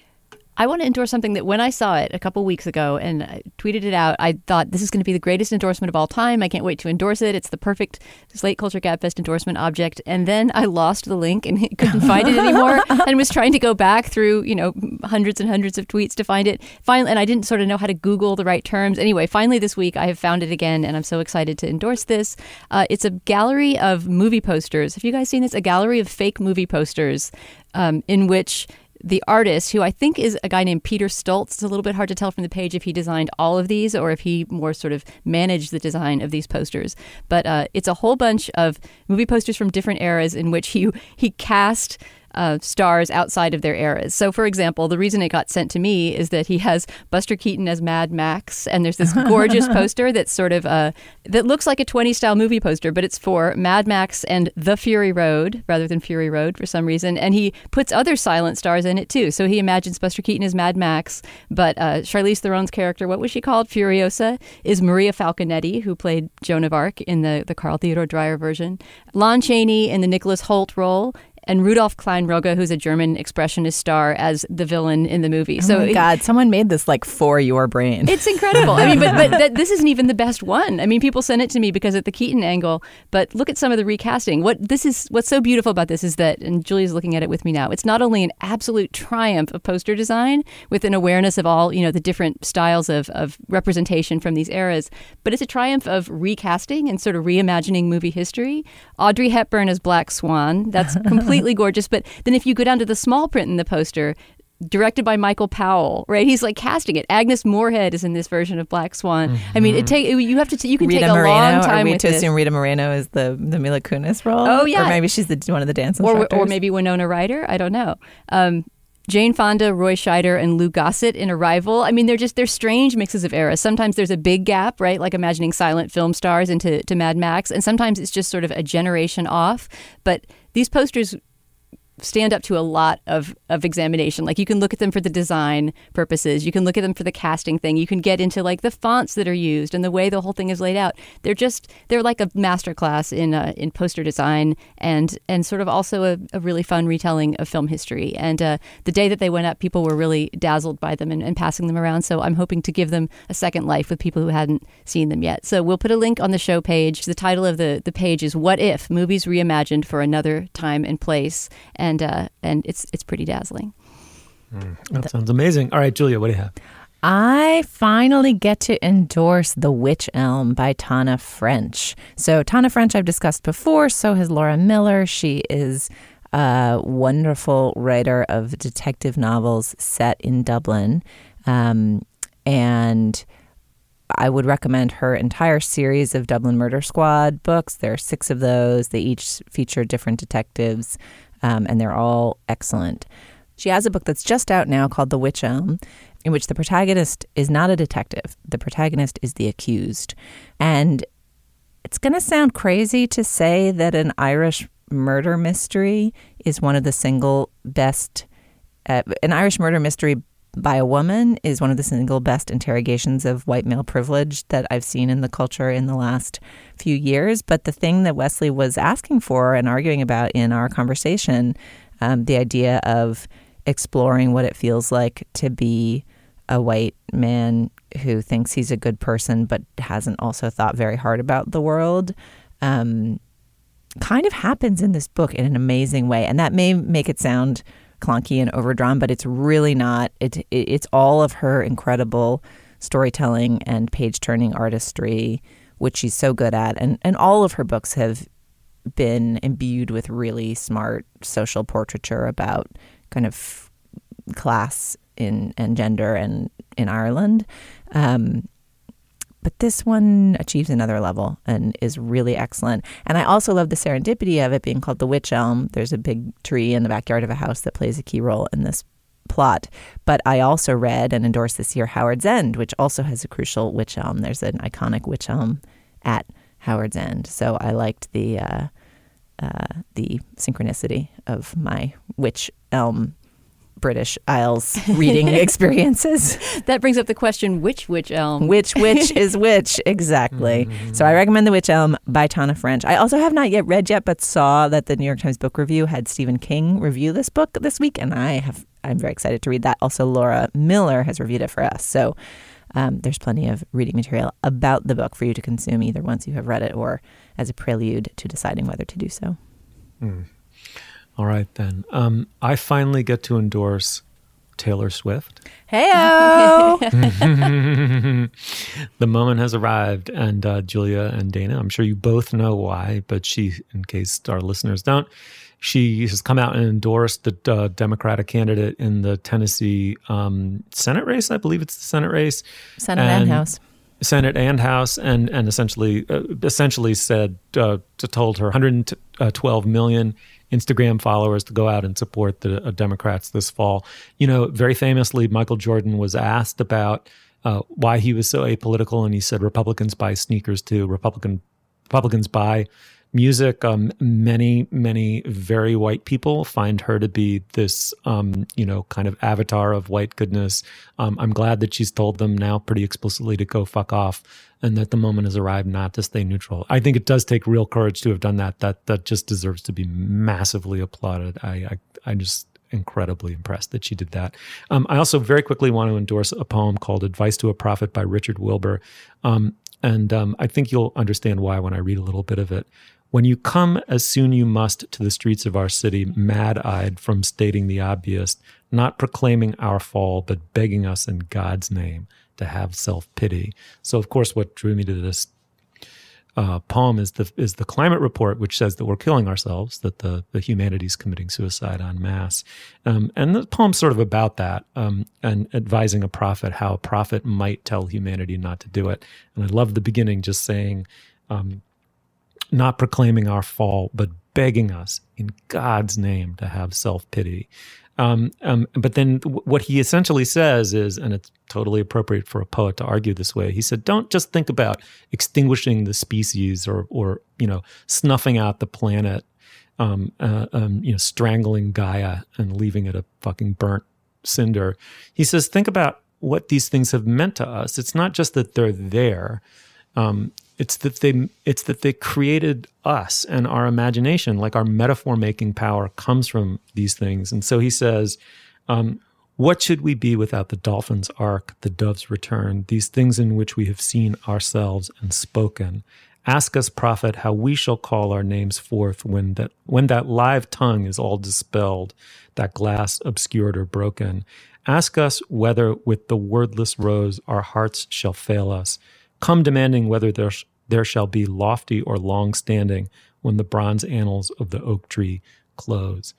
I want to endorse something that when I saw it a couple weeks ago and I tweeted it out, I thought this is going to be the greatest endorsement of all time. I can't wait to endorse it. It's the perfect Slate Culture Gabfest endorsement object. And then I lost the link and couldn't find it anymore and was trying to go back through, you know, hundreds and hundreds of tweets to find it. Finally, and I didn't sort of know how to Google the right terms. Anyway, finally this week I have found it again and I'm so excited to endorse this. Uh, it's a gallery of movie posters. Have you guys seen this? A gallery of fake movie posters um, in which the artist, who I think is a guy named Peter Stoltz, it's a little bit hard to tell from the page if he designed all of these or if he more sort of managed the design of these posters. But uh, it's a whole bunch of movie posters from different eras in which he he cast Uh, stars outside of their eras. So, for example, the reason it got sent to me is that he has Buster Keaton as Mad Max, and there's this gorgeous poster that's sort of uh, that looks like a twenties style movie poster, but it's for Mad Max and The Fury Road rather than Fury Road for some reason. And he puts other silent stars in it too. So he imagines Buster Keaton as Mad Max, but uh, Charlize Theron's character, what was she called? Furiosa, is Maria Falconetti, who played Joan of Arc in the the Carl Theodor Dreyer version. Lon Chaney in the Nicholas Hoult role. And Rudolf Kleinroge, who's a German expressionist star, as the villain in the movie. Oh so my God, someone made this like for your brain. It's incredible. I mean, but, but that, this isn't even the best one. I mean, people send it to me because of the Keaton angle, but look at some of the recasting. What this is, what's so beautiful about this is that, and Julia's looking at it with me now, it's not only an absolute triumph of poster design with an awareness of all, you know, the different styles of, of representation from these eras, but it's a triumph of recasting and sort of reimagining movie history. Audrey Hepburn as Black Swan, that's completely completely gorgeous. But then if you go down to the small print in the poster, directed by Michael Powell, right? He's like casting it. Agnes Moorehead is in this version of Black Swan. Mm-hmm. I mean, it take you have to you can Rita take a Moreno, long time are we with to this. assume Rita Moreno is the the Mila Kunis role? Oh yeah, or maybe she's the one of the dance or, instructors, or maybe Winona Ryder. I don't know. Um, Jane Fonda, Roy Scheider, and Lou Gossett in Arrival. I mean, they're just they're strange mixes of eras. Sometimes there's a big gap, right? Like imagining silent film stars into to Mad Max, and sometimes it's just sort of a generation off. But these posters stand up to a lot of, of examination. Like you can look at them for the design purposes. You can look at them for the casting thing. You can get into like the fonts that are used and the way the whole thing is laid out. They're just, they're like a masterclass in uh, in poster design and and sort of also a, a really fun retelling of film history. And uh, the day that they went up, people were really dazzled by them and, and passing them around. So I'm hoping to give them a second life with people who hadn't seen them yet. So we'll put a link on the show page. The title of the, the page is What If? Movies Reimagined for Another Time and Place. And uh, and it's it's pretty dazzling. Mm, that sounds amazing. All right, Julia, what do you have? I finally get to endorse The Witch Elm by Tana French. So Tana French I've discussed before, so has Laura Miller. She is a wonderful writer of detective novels set in Dublin. Um, and I would recommend her entire series of Dublin Murder Squad books. There are six of those. They each feature different detectives, um, and they're all excellent. She has a book that's just out now called The Wych Elm, in which the protagonist is not a detective. The protagonist is the accused. And it's going to sound crazy to say that an Irish murder mystery is one of the single best, uh, an Irish murder mystery by a woman is one of the single best interrogations of white male privilege that I've seen in the culture in the last few years. But the thing that Wesley was asking for and arguing about in our conversation, um, the idea of exploring what it feels like to be a white man who thinks he's a good person but hasn't also thought very hard about the world, um, kind of happens in this book in an amazing way. And that may make it sound clunky and overdrawn, but it's really not. It, it, it's all of her incredible storytelling and page-turning artistry, which she's so good at. And, and all of her books have been imbued with really smart social portraiture about kind of class in and gender and in Ireland. Um, but this one achieves another level and is really excellent. And I also love the serendipity of it being called The Wych Elm. There's a big tree in the backyard of a house that plays a key role in this plot. But I also read and endorsed this year Howard's End, which also has a crucial wych elm. There's an iconic wych elm at Howard's End. So I liked the uh, uh, the synchronicity of my wych elm British Isles reading experiences. That brings up the question, which wych elm? Which which is which, exactly. Mm-hmm. So I recommend The Wych Elm by Tana French. I also have not yet read yet, but saw that the New York Times Book Review had Stephen King review this book this week, and I have, I'm very excited to read that. Also, Laura Miller has reviewed it for us. So um, there's plenty of reading material about the book for you to consume, either once you have read it or as a prelude to deciding whether to do so. Mm. All right, then. Um, I finally get to endorse Taylor Swift. Hey-o! The moment has arrived, and uh, Julia and Dana, I'm sure you both know why, but she, in case our listeners don't, she has come out and endorsed the uh, Democratic candidate in the Tennessee um, Senate race. I believe it's the Senate race. Senate and, and House. Senate and House, and and essentially uh, essentially said uh, to told her one hundred twelve million Instagram followers to go out and support the uh, Democrats this fall. You know, very famously, Michael Jordan was asked about uh, why he was so apolitical, and he said Republicans buy sneakers too. Republican Republicans buy music. Um, many, many very white people find her to be this, um, you know, kind of avatar of white goodness. Um, I'm glad that she's told them now pretty explicitly to go fuck off, and that the moment has arrived not to stay neutral. I think it does take real courage to have done that. That that just deserves to be massively applauded. I I, I just incredibly impressed that she did that. Um, I also very quickly want to endorse a poem called Advice to a Prophet by Richard Wilbur. Um, and um, I think you'll understand why when I read a little bit of it. When you come as soon you must to the streets of our city, mad-eyed from stating the obvious, not proclaiming our fall, but begging us in God's name to have self-pity. So, of course, what drew me to this uh, poem is the is the climate report, which says that we're killing ourselves, that the, the humanity is committing suicide en masse. Um, and the poem's sort of about that, um, and advising a prophet how a prophet might tell humanity not to do it. And I love the beginning just saying, um, not proclaiming our fall, but begging us in God's name to have self-pity. Um, um, but then w- what he essentially says is, and it's totally appropriate for a poet to argue this way, he said, don't just think about extinguishing the species or, or you know, snuffing out the planet, um, uh, um, you know, strangling Gaia and leaving it a fucking burnt cinder. He says, think about what these things have meant to us. It's not just that they're there. Um, It's that they it's that they created us and our imagination, like our metaphor-making power comes from these things. And so he says, um, what should we be without the dolphin's ark, the dove's return, these things in which we have seen ourselves and spoken? Ask us, prophet, how we shall call our names forth when that when that live tongue is all dispelled, that glass obscured or broken. Ask us whether with the wordless rose our hearts shall fail us. Come demanding whether there, sh- there shall be lofty or long standing when the bronze annals of the oak tree close.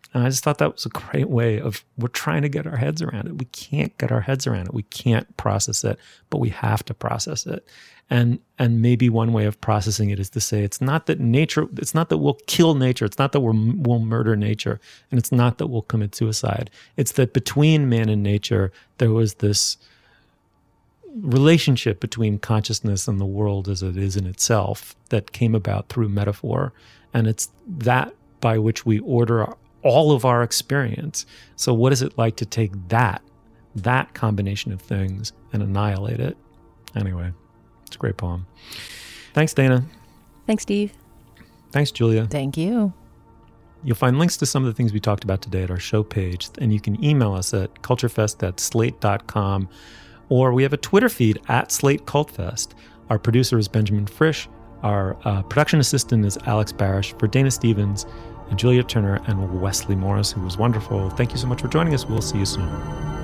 And I just thought that was a great way of, we're trying to get our heads around it. We can't get our heads around it. We can't process it, but we have to process it. And and maybe one way of processing it is to say, it's not that nature, it's not that we'll kill nature. It's not that we're, we'll murder nature. And it's not that we'll commit suicide. It's that between man and nature, there was this relationship between consciousness and the world as it is in itself that came about through metaphor. And it's that by which we order our, all of our experience. So what is it like to take that, that combination of things and annihilate it? Anyway, it's a great poem. Thanks, Dana. Thanks, Steve. Thanks, Julia. Thank you. You'll find links to some of the things we talked about today at our show page, and you can email us at culturefest at slate dot com, or we have a Twitter feed at Slate Cultfest. Our producer is Benjamin Frisch. Our uh, production assistant is Alex Barish. For Dana Stevens and Julia Turner and Wesley Morris, who was wonderful, thank you so much for joining us. We'll see you soon.